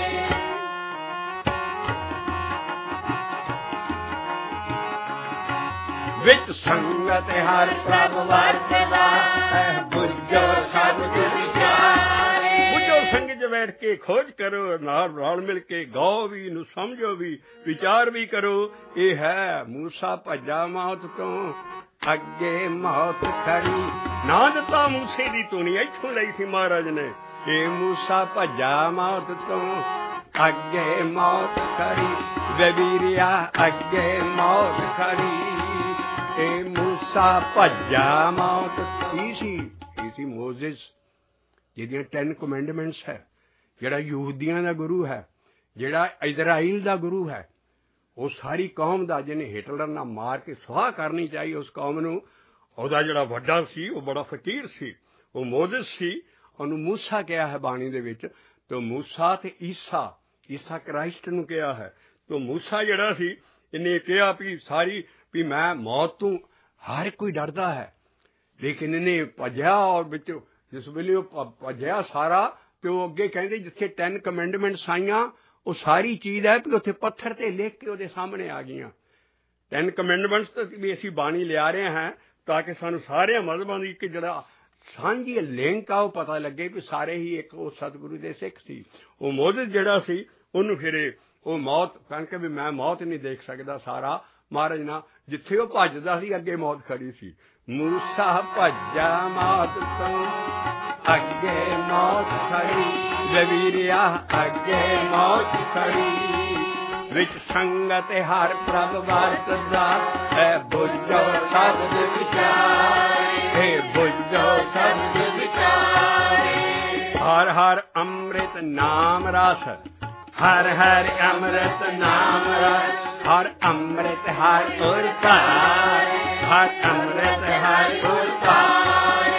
S1: ਵਿੱਚ ਸੰਗਤ ਹਰ ਪ੍ਰਭ ਵਰਤਦਾ ਬੁੱਝੋ ਸ਼ਬਦ ਵਿਚਾਰੇ। ਬੁੱਝੋ ਸੰਗਤ 'ਚ ਬੈਠ ਕੇ ਖੋਜ ਕਰੋ, ਨਾਲ ਰਲ ਮਿਲ ਕੇ ਗਾਓ ਵੀ, ਇਹਨੂੰ ਸਮਝੋ ਵੀ, ਵਿਚਾਰ ਵੀ ਕਰੋ। ਇਹ ਹੈ ਮੂਸਾ ਭੱਜਾ ਮੌਤ ਤੋਂ ਅੱਗੇ ਮੌਤ ਖੜੀ। ਨਾ ਦਿੱਤਾ ਮੂਸੇ ਦੀ ਧੁਨੀ ਇੱਥੋਂ ਲਈ ਸੀ ਮਹਾਰਾਜ ਨੇ। ਇਹ ਮੂਸਾ ਭੱਜਾ ਮੌਤ ਤੋਂ ਅੱਗੇ ਮੌਤ ਖੜੀ, ਵੇ ਵੀਰਿਆ ਅੱਗੇ ਮੌਤ ਖੜੀ। ਇਹ ਮੂਸਾ ਭੱਜਾ ਮੌਤ ਕੀ ਸੀ? ਇਹ ਸੀ ਮੋਜ਼ਿਸ, ਜਿਹਦੀਆਂ 10 ਕਮੈਂਡਮੈਂਟਸ ਹੈ, ਜਿਹੜਾ ਯਹੂਦੀਆਂ ਦਾ ਗੁਰੂ ਹੈ, ਜਿਹੜਾ ਇਜ਼ਰਾਈਲ ਦਾ ਗੁਰੂ ਹੈ। ਉਹ ਸਾਰੀ ਕੌਮ ਦਾ ਜਿਹਨੇ ਹਿਟਲਰ ਨਾਲ ਮਾਰ ਕੇ ਸੁਆਹ ਕਰਨੀ ਚਾਹੀ ਉਸ ਕੌਮ ਨੂੰ, ਉਹਦਾ ਜਿਹੜਾ ਵੱਡਾ ਸੀ ਉਹ ਬੜਾ ਫਕੀਰ ਸੀ, ਉਹ ਮੋਜ਼ਿਸ ਸੀ ਉਹਨੂੰ ਮੂਸਾ ਕਿਹਾ ਹੈ ਬਾਣੀ ਦੇ ਵਿੱਚ। ਤੋ ਮੂਸਾ ਤੇ ਈਸਾ ਕ੍ਰਾਈਸਟ ਨੂੰ ਕਿਹਾ ਹੈ। ਤੋ ਮੂਸਾ ਜਿਹੜਾ ਸੀ ਇਹਨੇ ਕਿਹਾ ਵੀ ਸਾਰੀ ਵੀ ਮੈਂ ਮੌਤ ਤੋਂ ਹਰ ਕੋਈ ਡਰਦਾ ਹੈ, ਲੇਕਿਨ ਇਹਨੇ ਭੱਜਿਆ ਔਰ ਵਿੱਚ ਜਿਸ ਵੇਲੇ ਉਹ ਭੱਜਿਆ ਸਾਰਾ, ਤੇ ਉਹ ਅੱਗੇ ਕਹਿੰਦੇ ਜਿੱਥੇ 10 ਕਮੈਂਡਮੈਂਟਸ ਆਈਆਂ ਉਹ ਸਾਰੀ ਚੀਜ਼ ਹੈ ਵੀ ਉੱਥੇ ਪੱਥਰ ਤੇ ਲਿਖ ਕੇ ਉਹਦੇ ਸਾਹਮਣੇ ਆ ਗਈਆਂ। 10 ਕਮੈਂਡਮੈਂਟਸ ਤਾਂ ਵੀ ਅਸੀਂ ਬਾਣੀ ਲਿਆ ਰਹੇ ਹਾਂ ਤਾਂ ਕਿ ਸਾਨੂੰ ਸਾਰਿਆਂ ਮਜ਼ਹਬਾਂ ਦੀ ਇੱਕ ਜਿਹੜਾ ਸਾਂਝੀ ਲਿੰਕ ਆ ਉਹ ਪਤਾ ਲੱਗੇ ਵੀ ਸਾਰੇ ਹੀ ਇੱਕ ਉਹ ਸਤਿਗੁਰੂ ਦੇ ਸਿੱਖ ਸੀ। ਉਹ ਮੋਜ਼ਸ ਜਿਹੜਾ ਸੀ ਉਹਨੂੰ ਫਿਰ ਉਹ ਮੌਤ ਕਹਿੰਦੇ ਵੀ ਮੈਂ ਮੌਤ ਨਹੀਂ ਦੇਖ ਸਕਦਾ ਸਾਰਾ ਮਹਾਰਾਜ ਨਾਲ, ਜਿੱਥੇ ਉਹ ਭੱਜਦਾ ਸੀ ਅੱਗੇ ਮੌਤ ਖੜੀ ਸੀ। ਮੂਸਾ ਭੱਜਾ ਮੌਤ ਤੋਂ ਅੱਗੇ ਮੌਤ ਖੜੀ, ਲਵੀਰਿਆ ਅੱਗੇ ਮੌਤ ਖੜੀ, ਵਿੱਚ ਸੰਗਤ ਹਰ ਪ੍ਰਭ ਵਰਤਦਾ ਹੈ, ਬੁੱਝੋ ਸ਼ਬਦ ਵਿਚਾਰੇ, ਬੁੱਝੋ ਸ਼ਬਦ ਵਿਚਾਰੇ। ਹਰ ਹਰ ਅੰਮ੍ਰਿਤ ਨਾਮ ਰਸ, ਹਰ ਹਰ ਅੰਮ੍ਰਿਤ ਨਾਮ ਰਸ, ਹਰ ਅੰਮ੍ਰਿਤ ਹਰ ਗੁਰ ਧਾਰੇ, ਹਰ ਅੰਮ੍ਰਿਤ ਹਰ ਗੁਰ ਧਾਰੇ।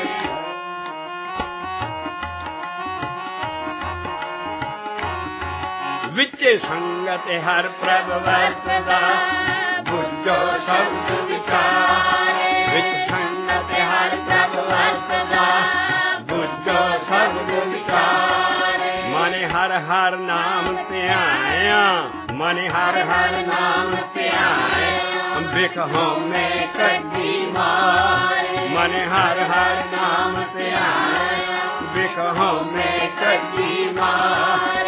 S1: ਵਿਚੇ ਸੰਗਤ ਹਰ ਪ੍ਰਭ ਵਰਤਦਾ, ਬੁੱਝੋ ਸ਼ਬਦ ਵਿਚਾਰੇ, ਵਿੱਚ ਸੰਗਤ ਹਰ ਪ੍ਰਭ ਵਰਤਦਾ, ਬੁੱਝੋ ਸ਼ਬਦ ਵਿਚਾਰੇ। ਮਨ ਹਰ ਹਰ ਨਾਮ ਧਿਆਇਆ, ਮਨ ਹਰ ਹਰ ਨਾਮ ਧਿਆਇਆ, ਬਿਖ ਹਉਮੈ ਕੱਢੀ ਮਾਰੇ, ਮਨ ਹਰ ਹਰ ਨਾਮ ਧਿਆਇਆ, ਬਿਖ ਹਉਮੈ ਕੱਢੀ ਮਾਰੇ।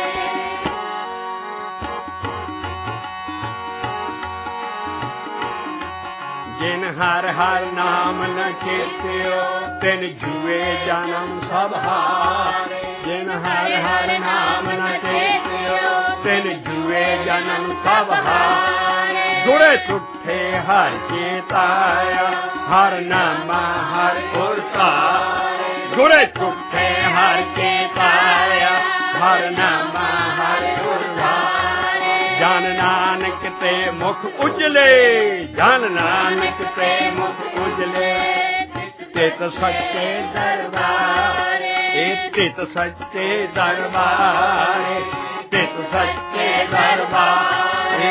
S1: ਜਿਨ ਹਰ ਹਰ ਨਾਮ ਨ ਚੇਤਿਓ, ਤਿਨ ਜੂਏ ਜਨਮ ਸਭ ਹਾਰੇ, ਜਿਨ ਹਰ ਹਰ ਨਾਮ ਨ ਚੇਤਿਓ, ਤਿਨ ਜੂਏ ਜਨਮ ਸਭ ਹਾਰੇ। ਗੁਰੇ ਝੂਠੇ ਹਰ ਚੇਤਾਇਆ, ਹਰ ਨਾਮਾ ਹਰ ਗੁਰ ਧਾਰੇ, ਗੁਰੇ ਝੂਠੇ ਹਰ ਚੇਤਾਇਆ, ਹਰ ਨਾਮਾ ਹਰ ਗੁਰ ਧਾਰੇ। ਜਨ ਨਾਨਕ ਤੇ ਮੁਖ ਉਜਲੇ, ਜਨ ਨਾਨਕ ਤੇ ਮੁਖ ਉਜਲੇ, ਤਿਤ ਸੱਚੇ ਦਰਬਾਰੇ, ਇਹ ਤਿਤ ਸੱਚੇ ਦਰਬਾਰੇ, ਤਿਤ ਸੱਚੇ ਦਰਬਾਰੇ।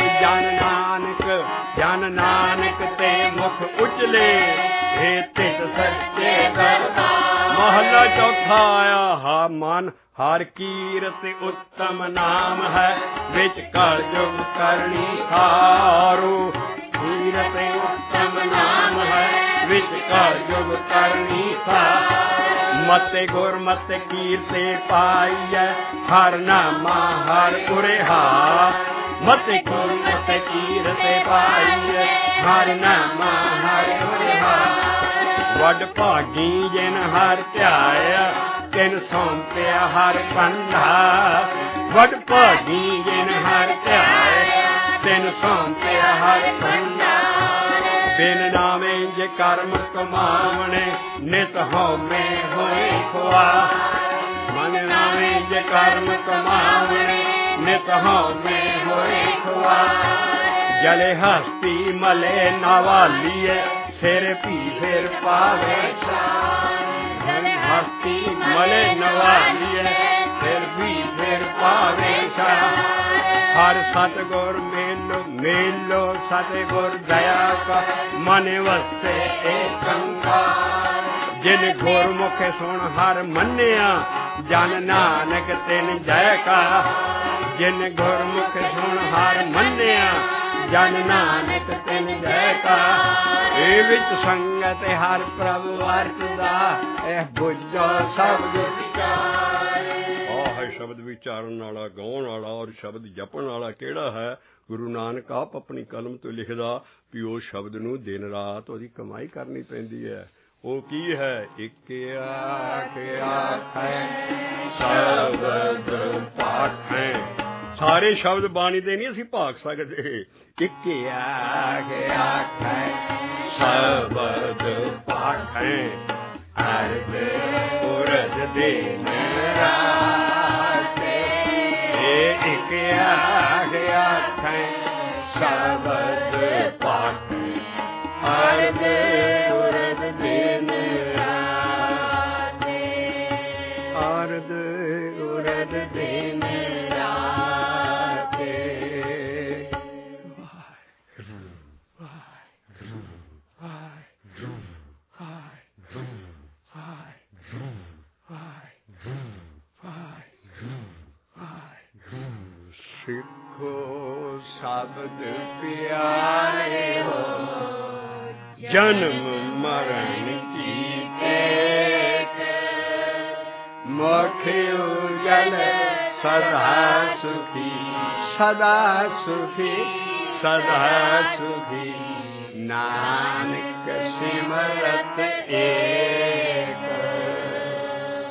S1: ਜਨ ਨਾਨਕ ਤੇ ਮੁਖ ਉਜਲੇ, ਇਹ ਤਿਤ ਸੱਚੇ ਦਰਬਾਰੇ। ਮਹਲਾ ਚੌਥਾ ਆਇਆ, ਹਾ ਮਨ ਹਰ ਕੀਰਤ ਉੱਤਮ ਨਾਮ ਹੈ, ਵਿੱਚ ਕਲ ਜੁਗ ਕਰਨੀ ਸਾਰੂ, ਕੀਰਤ ਉੱਤਮ ਨਾਮ ਹੈ, ਵਿੱਚ ਕਲ ਜੁਗ ਕਰਨੀ ਸਾਰੂ। ਮਤੇ ਗੁਰ ਮਤੇ ਕੀਰਤੇ ਪਾਈਐ, ਹਰ ਨਾਮਾ ਹਰ ਉਰਿਹਾ, ਮਤੇ ਗੁਰ ਮਤੇ ਕੀਰਤੇ ਪਾਈਐ, ਹਰ ਨਾਮਾ ਹਰ ਉਰਿਹਾ। ਵੱਡ ਭਾਗੀ ਜਿਨ ਹਰ ਧਿਆਇਆ, ਤਿਨ ਸੌਂਪਿਆ ਹਰ ਪੰਡਾ, ਵੱਡ ਭਾਗੀ ਜਿਨ ਹਰ ਧਿਆਇਆ, ਤਿਨ ਸੌਂਪਿਆ ਹਰ ਪੰਡਾ। ਬਿਨ ਨਾਮੇ ਜੇ ਕਰਮ ਕਮਾਵਣੇ, ਨਿਤ ਹਉਮੈ ਹੋਏ ਖੁਆ, ਮਨ ਨਾਮੇ ਜੇ ਕਰਮ ਕਮਾਵਣੇ, ਨਿਤ ਹਉਮੈ ਹੋਏ ਖੁਆ। ਜਲੇ ਹਸਤੀ ਮਲੇ ਨਵਾਲੀਏ, ਸਿਰ ਭੀ ਫਿਰ ਪਾਵੇ ਛਾਨ, ਹਸਤੀ ਮਲੇ ਨਵਾਲੀਏ, ਫਿਰ ਵੀ ਫਿਰ ਪਾਵੇ ਛਾਨ। ਹਰ ਸਤਿਗੁਰ ਮੇਲੋ ਮੇਲੋ, ਸਤਿਗੁਰ ਦਇਆ ਕਾ ਮਨ ਵਸੇ ਏਕੰਕਾਰ। ਜਿਨ ਗੁਰਮੁਖ ਸੁਣ ਹਰ ਮੰਨਿਆ, ਜਨ ਨਾਨਕ ਤਿਨ ਜੈ ਕਾ, ਜਿਨ ਗੁਰਮੁਖ ਸੁਣ ਹਰ ਮੰਨਿਆ, ਜਨ ਨਾਨਕ ਤਿਨ ਜੈ ਕਾ। ਇਹ ਵਿੱਚ ਸੰਗਤ ਹਰ ਪ੍ਰਭ ਵਰਤਦਾ, ਇਹ ਬੁੱਝੋ ਸ਼ਬਦ ਵਿਚਾਰੇ। ਆਹ ਹੈ ਸ਼ਬਦ ਵਿਚਾਰਨ ਵਾਲਾ, ਗਾਉਣ ਵਾਲਾ ਔਰ ਸ਼ਬਦ ਜਪਣ ਵਾਲਾ ਕਿਹੜਾ ਹੈ? ਗੁਰੂ ਨਾਨਕ ਆਪ ਆਪਣੀ ਕਲਮ ਤੋਂ ਲਿਖਦਾ ਵੀ ਉਹ ਸ਼ਬਦ ਨੂੰ ਦਿਨ ਰਾਤ ਉਹਦੀ ਕਮਾਈ ਕਰਨੀ ਪੈਂਦੀ ਹੈ। ਉਹ ਕੀ ਹੈ? ਇੱਕ ਆਖ ਆਖੈ ਸ਼ਬਦ ਪਾਖੈ। ਸਾਰੇ ਸ਼ਬਦ ਬਾਣੀ ਦੇ ਨਹੀਂ ਅਸੀਂ ਭਾਗ ਸਕਦੇ। ਇੱਕ ਆਖ ਆਖੈ ਸ਼ਬਦ ਪਾਖੈ, ਅਰਧ ਪੁਰਜ ਦਿਨ ਰਾਤੇ। ਇੱਕ ਆਖ ਆਖੈ ਸ਼ਬਦ ਪਾਖੈ, ਅਰਧ ਪੁਰਜ ਦਿਨ ਰਾਤੇ। ਸਿੱਖੋ ਸ਼ਬਦ ਪਿਆਰੇ ਹੋ, ਜਨਮ ਮਰਨ ਕੀ ਟੇਕ, ਮੁਖ ਉਜਲ ਸਦਾ ਸੁਖੀ, ਸਦਾ ਸੁਖੀ, ਸਦਾ ਸੁਖੀ, ਨਾਨਕ ਸਿਮਰਤ ਏਕ।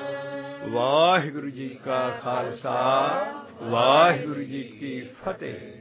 S1: ਵਾਹਿਗੁਰੂ ਜੀ ਕਾ ਖਾਲਸਾ, ਵਾਹਿਗੁਰੂ ਜੀ ਕੀ ਫਤਿਹ।